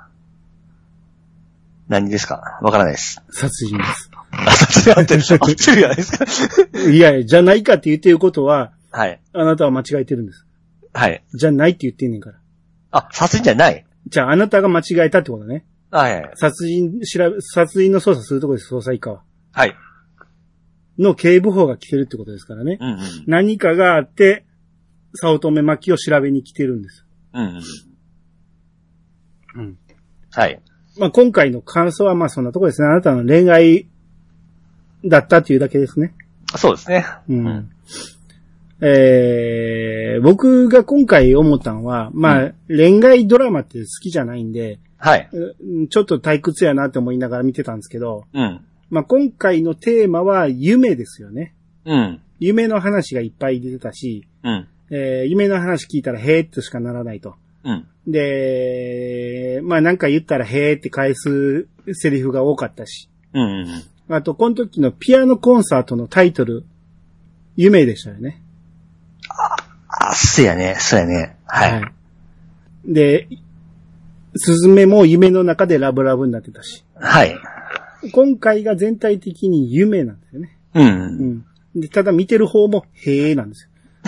何ですか？わからないです。 殺人です。 殺人合ってるじゃないですか。 いや、じゃないかって言ってることは、 はい。 あなたは間違えてるんです。 はい。 じゃないって言ってんねんから。 殺人じゃない。 じゃああなたが間違えたってことね。 はい。 殺人の捜査するところです、捜査一課は。 はい。 の警部補が来てるってことですからね。何かがあって、早乙女巻を調べに来てるんです。はい。まあ今回の感想はまあそんなところですね。あなたの恋愛だったっていうだけですね。 そうですね。 僕が今回思ったのは、まあ、恋愛ドラマって好きじゃないんで、 はい。 ちょっと退屈やなって思いながら見てたんですけど、まあ今回のテーマは夢ですよね。夢の話がいっぱい出てたし、夢の話聞いたらへーってしかならないと。で、まあなんか言ったらへーって返すセリフが多かったし。 うん。 あと、この時のピアノコンサートのタイトル、夢でしたよね。 そうやね。はい。 で、スズメも夢の中でラブラブになってたし。 はい。 今回が全体的に夢なんですよね。 うん。 で、ただ見てる方も、へーなんですよ。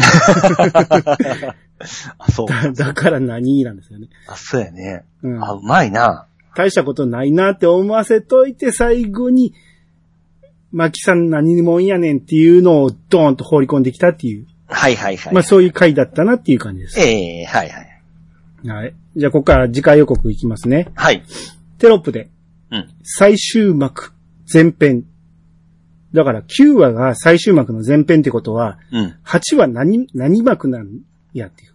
そうだから何なんですよね。 そうやね。うまいな。 大したことないなって思わせといて、最後に、マキさん何者やねんっていうのをドーンと放り込んできたっていう。 はい。 そういう回だったなっていう感じです。 はい。 はい。じゃあ、ここから次回予告いきますね。 はい。 テロップで。最終幕、前編。だから9話が最終幕の前編ってことは、8話何幕なんやっていう。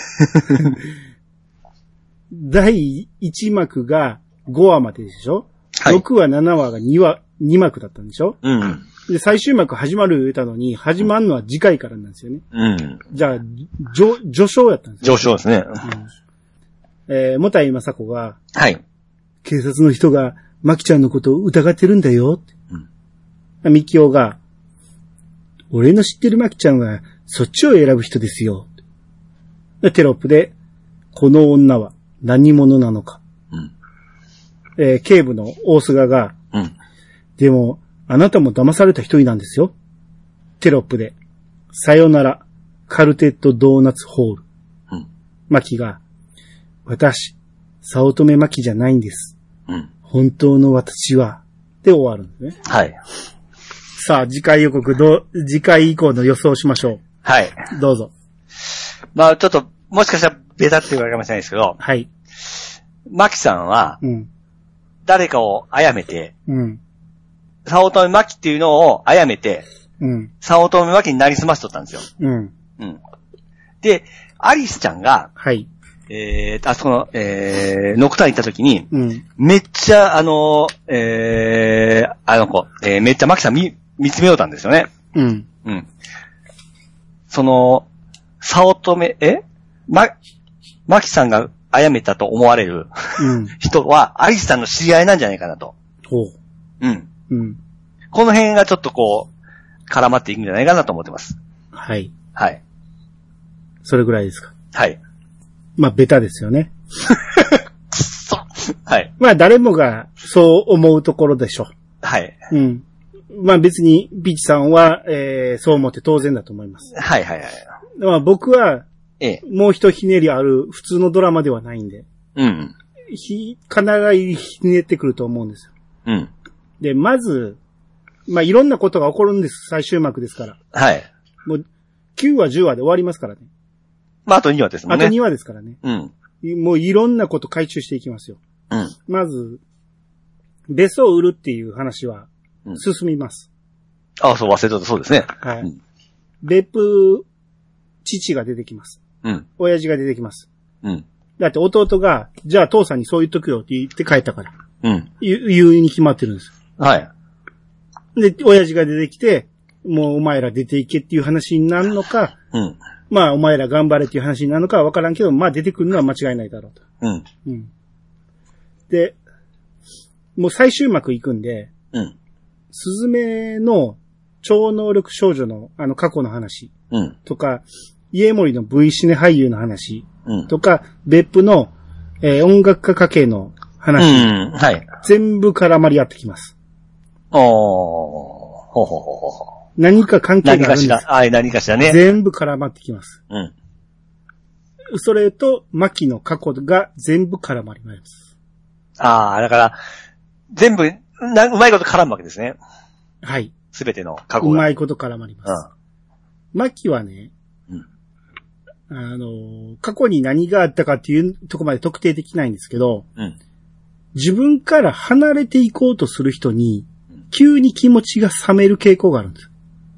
第1幕が5話まででしょ、はい、6話、7話が2幕だったんでしょ、で、最終幕始まる言うたのに、始まるのは次回からなんですよね。じゃあ、序章やったんですよ。序章ですね。 もたいまさこが、 はい。 警察の人が、マキちゃんのことを疑ってるんだよって。ミキオが、俺の知ってるマキちゃんは、そっちを選ぶ人ですよ。テロップで、この女は何者なのか。警部の大菅が、でも、あなたも騙された一人なんですよ。テロップで、さよなら、カルテットドーナツホール。マキが、私、早乙女マキじゃないんです。本当の私は、で終わるんですね。 はい。 さあ、次回予告次回以降の予想しましょう。 はい。 どうぞ。 まあちょっと、もしかしたらベタって言われるかもしれないですけど。 はい。 マキさんは、誰かを殺めて、早乙女マキっていうのを殺めて、早乙女マキになりすましとったんですよ。で、アリスちゃんが、 はい。 あそこの、ノクタに行った時に、めっちゃ、あの子、めっちゃマキさん見つめようたんですよね。その、早乙女、マキさんが殺めたと思われる、人は、アリスさんの知り合いなんじゃないかなと。この辺がちょっとこう、絡まっていくんじゃないかなと思ってます。 はい。 はい。 それぐらいですか。 はい。 まあ、ベタですよね。 はい。 まあ、誰もがそう思うところでしょう。 はい。 まあ、別に、ビーチさんは、そう思って当然だと思います。 はい。 まあ、僕は、もう一ひねりある普通のドラマではないんで。必ずひねってくると思うんですよ。で、まず、まあ、いろんなことが起こるんです。最終幕ですから。 はい。 もう、9話、10話で終わりますからね。 まあ、あと2話ですもんね。 あと2話ですからね。もういろんなこと回収していきますよ。まず、別荘を売るっていう話は、進みます。 そう、忘れとった、そうですね。 はい。別府、父が出てきます。親父が出てきます。だって弟が、じゃあ父さんにそう言っとくよって言って帰ったから。言うに決まってるんです。 はい。 で、親父が出てきて、もうお前ら出ていけっていう話になるのか、まあお前ら頑張れっていう話になるのかはわからんけど、まあ出てくるのは間違いないだろうと。で、もう最終幕行くんで、スズメの超能力少女の過去の話とか、家森の V シネ俳優の話とか、別府の、音楽家家系の話、全部絡まり合ってきます。何か関係があるんです。 何かしらね。 全部絡まってきます。それと、マキの過去が全部絡まります。 だから、全部、うまいこと絡むわけですね。 はい。 すべての過去が。 うまいこと絡まります。マキはね、過去に何があったかっていうところまで特定できないんですけど、自分から離れていこうとする人に、急に気持ちが冷める傾向があるんです。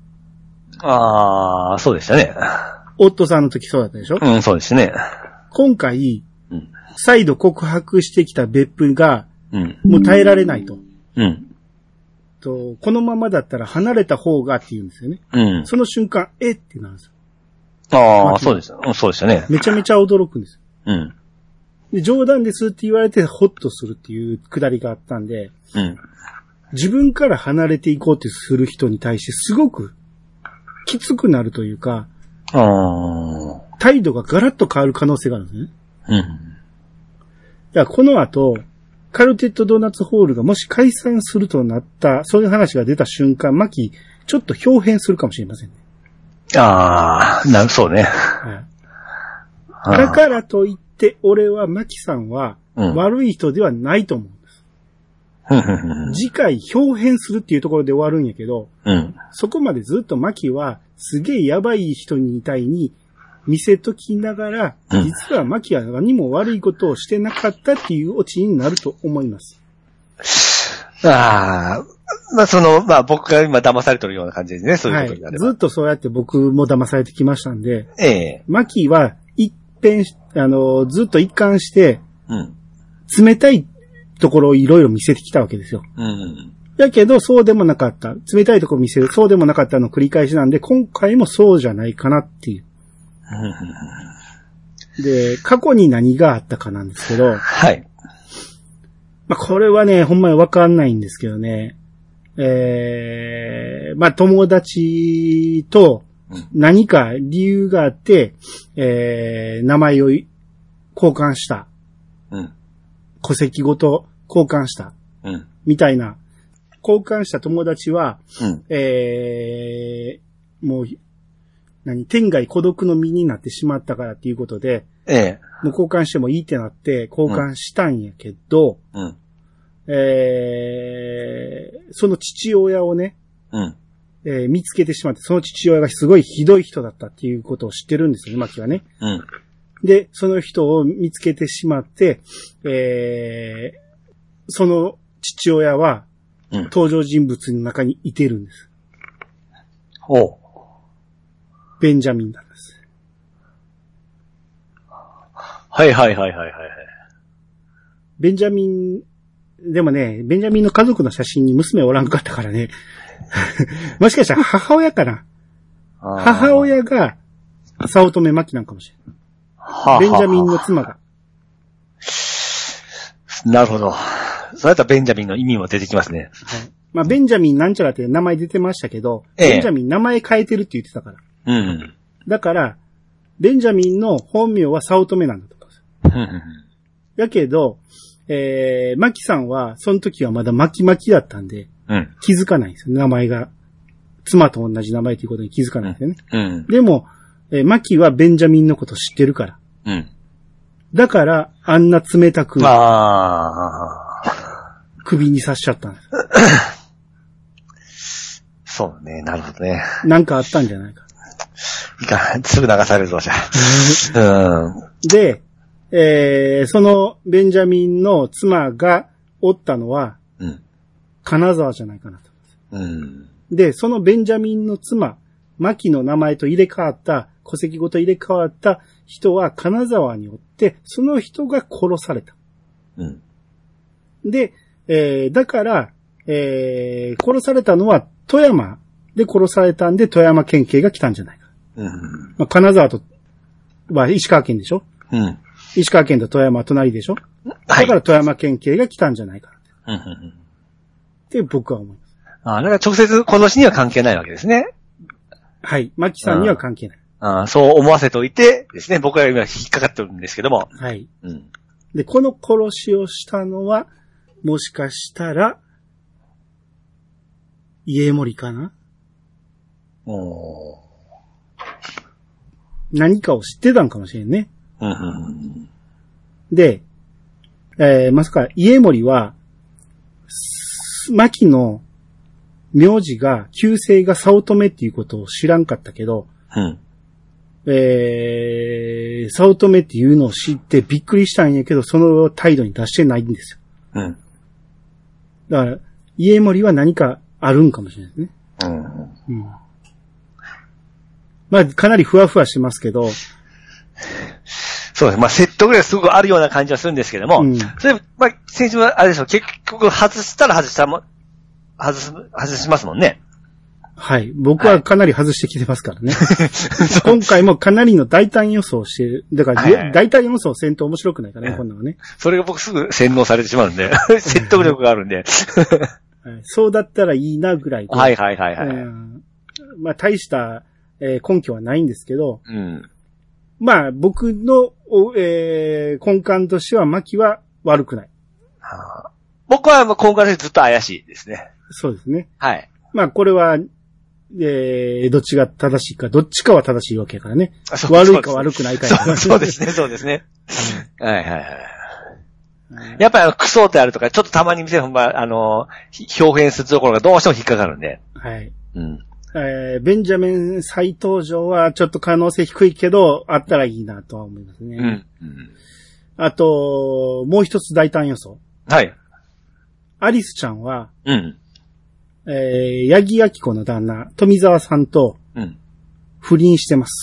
そうでしたね。 夫さんの時そうだったでしょ？ そうですね。 今回、再度告白してきた別府が、もう耐えられないと。このままだったら離れた方がって言うんですよね。その瞬間、ってなるんですよ。 そうです。そうでしたね。 めちゃめちゃ驚くんですよ。 で冗談ですって言われてホッとするっていうくだりがあったんで、うん、自分から離れていこうってする人に対してすごくきつくなるというか、態度がガラッと変わる可能性があるんですね。うん。だからこの後、カルテットドーナツホールがもし解散するとなった、そういう話が出た瞬間、マキ、ちょっと表変するかもしれませんね。 そうね。 はい、だからといって、俺はマキさんは悪い人ではないと思うんです。次回表変するっていうところで終わるんやけど、うん、そこまでずっとマキはすげえやばい人みたいに見せときながら、実はマキは何も悪いことをしてなかったっていうオチになると思います。 僕が今騙されてるような感じですね、そういうことになれば。 ずっとそうやって僕も騙されてきましたんで、マキはずっと一貫して、冷たいところをいろいろ見せてきたわけですよ。だけど、そうでもなかった。冷たいところを見せる、そうでもなかったの繰り返しなんで、今回もそうじゃないかなっていう。で、過去に何があったかなんですけど、はい。これはね、ほんまにわかんないんですけどね。友達と何か理由があって、名前を交換した。うん。戸籍ごと交換した。うん。みたいな。交換した友達は、うん、もう、天涯孤独の身になってしまったからっていうことで、もう交換してもいいってなって交換したんやけど、うん、その父親をね、うん見つけてしまって、その父親がすごいひどい人だったっていうことを知ってるんですよね、マキはね。うん、で、その人を見つけてしまって、その父親は、登場人物の中にいてるんです。 ほう。 ベンジャミンなんです。 はい。 ベンジャミン、でもね、ベンジャミンの家族の写真に娘おらんかったからね。もしかしたら母親かな。母親が早乙女マキなんかもしれない。ベンジャミンの妻が。 なるほど。そうやったらベンジャミンの意味も出てきますね。 はい。ベンジャミンなんちゃらって名前出てましたけど、ベンジャミン名前変えてるって言ってたから。うん。だから、ベンジャミンの本名は早乙女なんだとか。だけど、マキさんは、その時はまだマキマキだったんで、気づかないんですよ。名前が。妻と同じ名前ということに気づかないんですよね。うん。でも、マキはベンジャミンのこと知ってるから。うん。だから、あんな冷たく、首に刺しちゃったんです。 そうね、なるほどね。 なんかあったんじゃないか。 すぐ流されるぞ、じゃあ。うん。で、そのベンジャミンの妻がおったのは、金沢じゃないかなと。うん。で、そのベンジャミンの妻、マキの名前と入れ替わった、戸籍ごと入れ替わった人は金沢におって、その人が殺された。うん。で、だから、殺されたのは富山で殺されたんで富山県警が来たんじゃないか。うん。金沢とは石川県でしょ？うん。石川県と富山は隣でしょ？はい。だから富山県警が来たんじゃないかな。うん。って僕は思います。だから直接この死には関係ないわけですね。 はい。マキさんには関係ない。 そう思わせておいてですね、僕は今引っかかってるんですけども。 はい。うん。で、この殺しをしたのは、もしかしたら、家森かな？何かを知ってたんかもしれんね。で、まさか家森は、牧の名字が、旧姓が早乙女っていうことを知らんかったけど、早乙女っていうのを知ってびっくりしたんやけど、その態度に出してないんですよ。だから、家森は何かあるんかもしれないですね。かなりふわふわしますけど。 そうです。説得力すごくあるような感じはするんですけども、それ、先週はあれでしょ、結局外したら外しますもんね。 はい。僕はかなり外してきてますからね。今回もかなりの大胆予想をしている。だから、大胆予想せんと面白くないからね、こんなのね。 それが僕すぐ洗脳されてしまうんで、説得力があるんで。 そうだったらいいなぐらいで。 はいはいはいはい。 まあ、大した、根拠はないんですけど、 うん、 まあ、僕の、根幹としては、牧は悪くない。 僕は根幹でずっと怪しいですね。 そうですね。はい。まあ、これは、どっちが正しいか、どっちかは正しいわけやからね。悪いか悪くないかやから。 そうですね、そうですね。はいはいはい。やっぱりクソってあるとか、ちょっとたまに見せる表現するところがどうしても引っかかるんで。はい。うん。 ベンジャミン再登場はちょっと可能性低いけど、あったらいいなとは思いますね。うん。うん、あと、もう一つ大胆予想。はい。アリスちゃんは、うん。八木亜希子の旦那、富澤さんと、うん。不倫してます。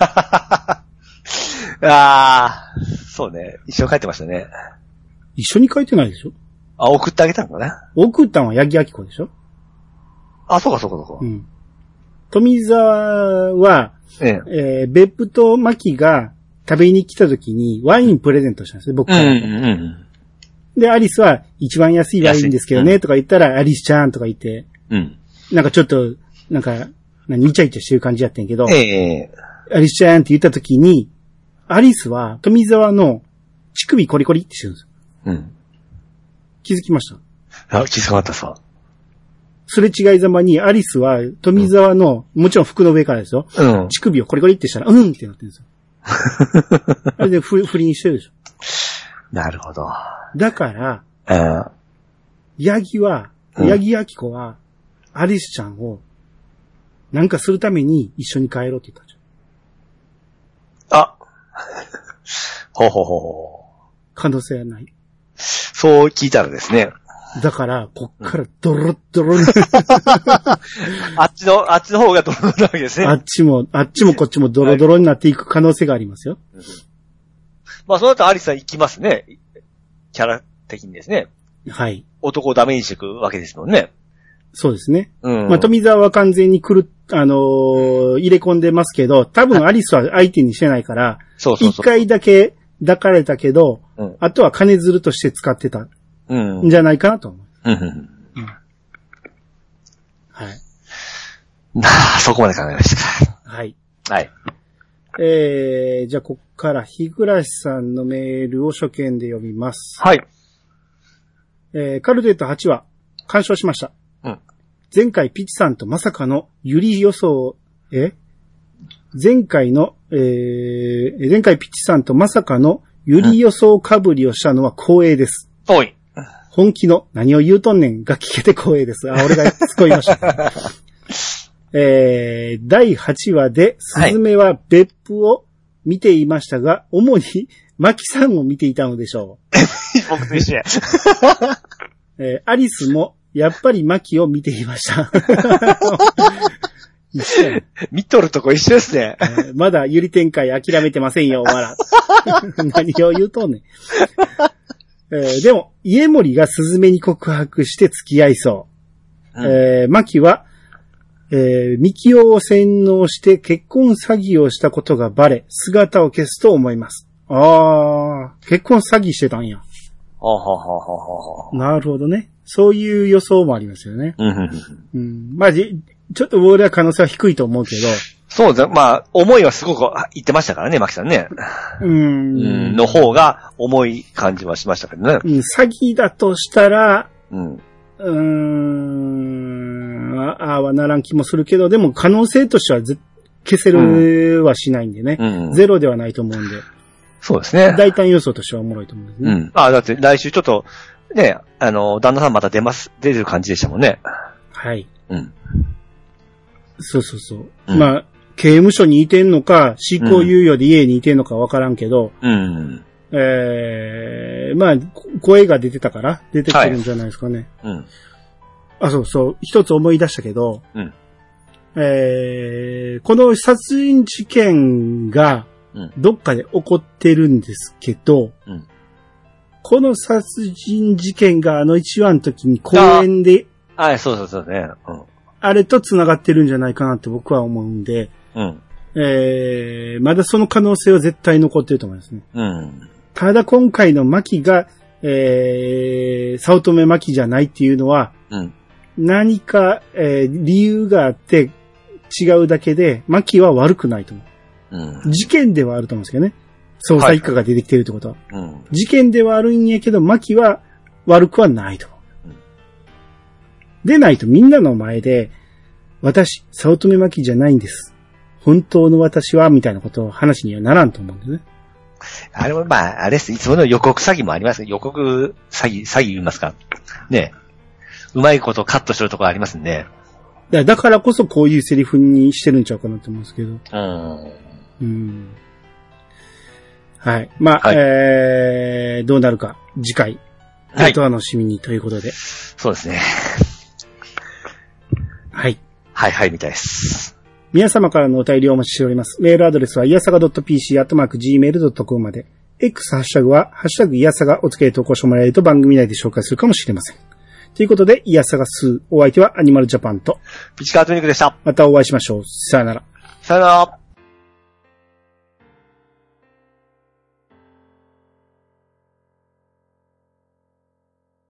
そうね。一緒に帰ってましたね。 一緒に帰ってないでしょ？ 送ってあげたのかな？ 送ったのは八木亜希子でしょ？ そうかそうかそうか。うん。 富澤は、別府とマキが食べに来た時にワインプレゼントしたんですね、僕から。うんうんうん。で、アリスは一番安いワインですけどね、とか言ったら、アリスちゃんとか言って、うん。なんかちょっと、なんか、イチャイチャしてる感じやってんけど、アリスちゃんって言った時に、アリスは富澤の乳首コリコリってしてるんですよ。うん。気づきました？ 気づかなかったさ。 すれ違いざまにアリスは富澤の、もちろん服の上からですよ。うん。乳首をコリコリってしたら、うんってなってるんですよ。あれで不倫してるでしょ。 なるほど。 だから、八木亜希子は、アリスちゃんを、なんかするために一緒に帰ろうって言ったんじゃん。 ほうほうほう。 可能性はない。 そう聞いたらですね。 だから、こっからドロッドロに。 あっちの方がドロドロなわけですね。 あっちもこっちもドロドロになっていく可能性がありますよ。はい、 まあ、その後アリスさん行きますね。キャラ的にですね。はい。男をダメにしていくわけですもんね。 そうですね。うん。まあ、富澤は完全に入れ込んでますけど、多分アリスは相手にしてないから、そう一回だけ抱かれたけど、うん、あとは金づるとして使ってた。んじゃないかなと思う。うん。 はい。そこまで考えました。はい。はい。 じゃあ、こっから、日暮さんのメールを初見で読みます。 はい。 カルテット8話、鑑賞しました。うん。前回ピチさんとまさかのユリ予想、前回ピチさんとまさかのユリ予想かぶりをしたのは光栄です。 おい。 本気の何を言うとんねんが聞けて光栄です。俺が突っ込みました。第8話で、スズメは別府を見ていましたが、主にマキさんを見ていたのでしょう。 僕と一緒や。 アリスも、やっぱりマキを見ていました。 見とるとこ一緒ですね。 まだユリ展開諦めてませんよ、まだ。何を言うとんねん。でも、家森がスズメに告白して付き合いそう。マキは、ミキオを洗脳して結婚詐欺をしたことがバレ、姿を消すと思います。結婚詐欺してたんや。なるほどね。そういう予想もありますよね。うん、まあ、ちょっと俺は可能性は低いと思うけど。 そうだ、まあ、思いはすごく言ってましたからね、マキさんね。の方が重い感じはしましたけどね。 詐欺だとしたら、はならん気もするけど、でも可能性としては消せるはしないんでね。ゼロではないと思うんで。 そうですね。 大胆予想としてはおもろいと思うんですね。 だって来週ちょっと、ね、旦那さんまた出る感じでしたもんね。 はい。そうそうそう。まあ、刑務所にいてんのか、執行猶予で家にいてんのかわからんけど、まあ、声が出てたから出てくるんじゃないですかね。そうそう、一つ思い出したけど、この殺人事件がどっかで起こってるんですけど、この殺人事件が1話の時に公園で、 そうね。 あれと繋がってるんじゃないかなって僕は思うんで、うん。まだその可能性は絶対残ってると思いますね。うん。ただ今回の牧が、早乙女牧じゃないっていうのは、うん。何か、理由があって違うだけで、牧は悪くないと思う。うん。事件ではあると思うんですけどね。捜査一課が出てきてるってことは。はい、うん。事件ではあるんやけど、牧は悪くはないと思う。うん。でないとみんなの前で、私、早乙女牧じゃないんです。本当の私は、みたいなことを話にはならんと思うんですね。 あれも、まあ、あれです。いつもの予告詐欺もあります。予告詐欺言いますか。ね。うまいことカットしてるところありますね。 だからこそこういうセリフにしてるんちゃうかなと思うんですけど。はい。まあ、はい、どうなるか、次回、お楽しみにということで。 そうですね。 はい。 はい、みたいです。 皆様からのお便りをお待ちしております。メールアドレスは、いやさが .pc@gmail.com まで。X ハッシュタグは、ハッシュタグいやさがお付け投稿してもらえると番組内で紹介するかもしれません。ということで、いやさが2、お相手はアニマルジャパンと、 ピチカートニックでした。 またお会いしましょう。さよなら。 さよなら。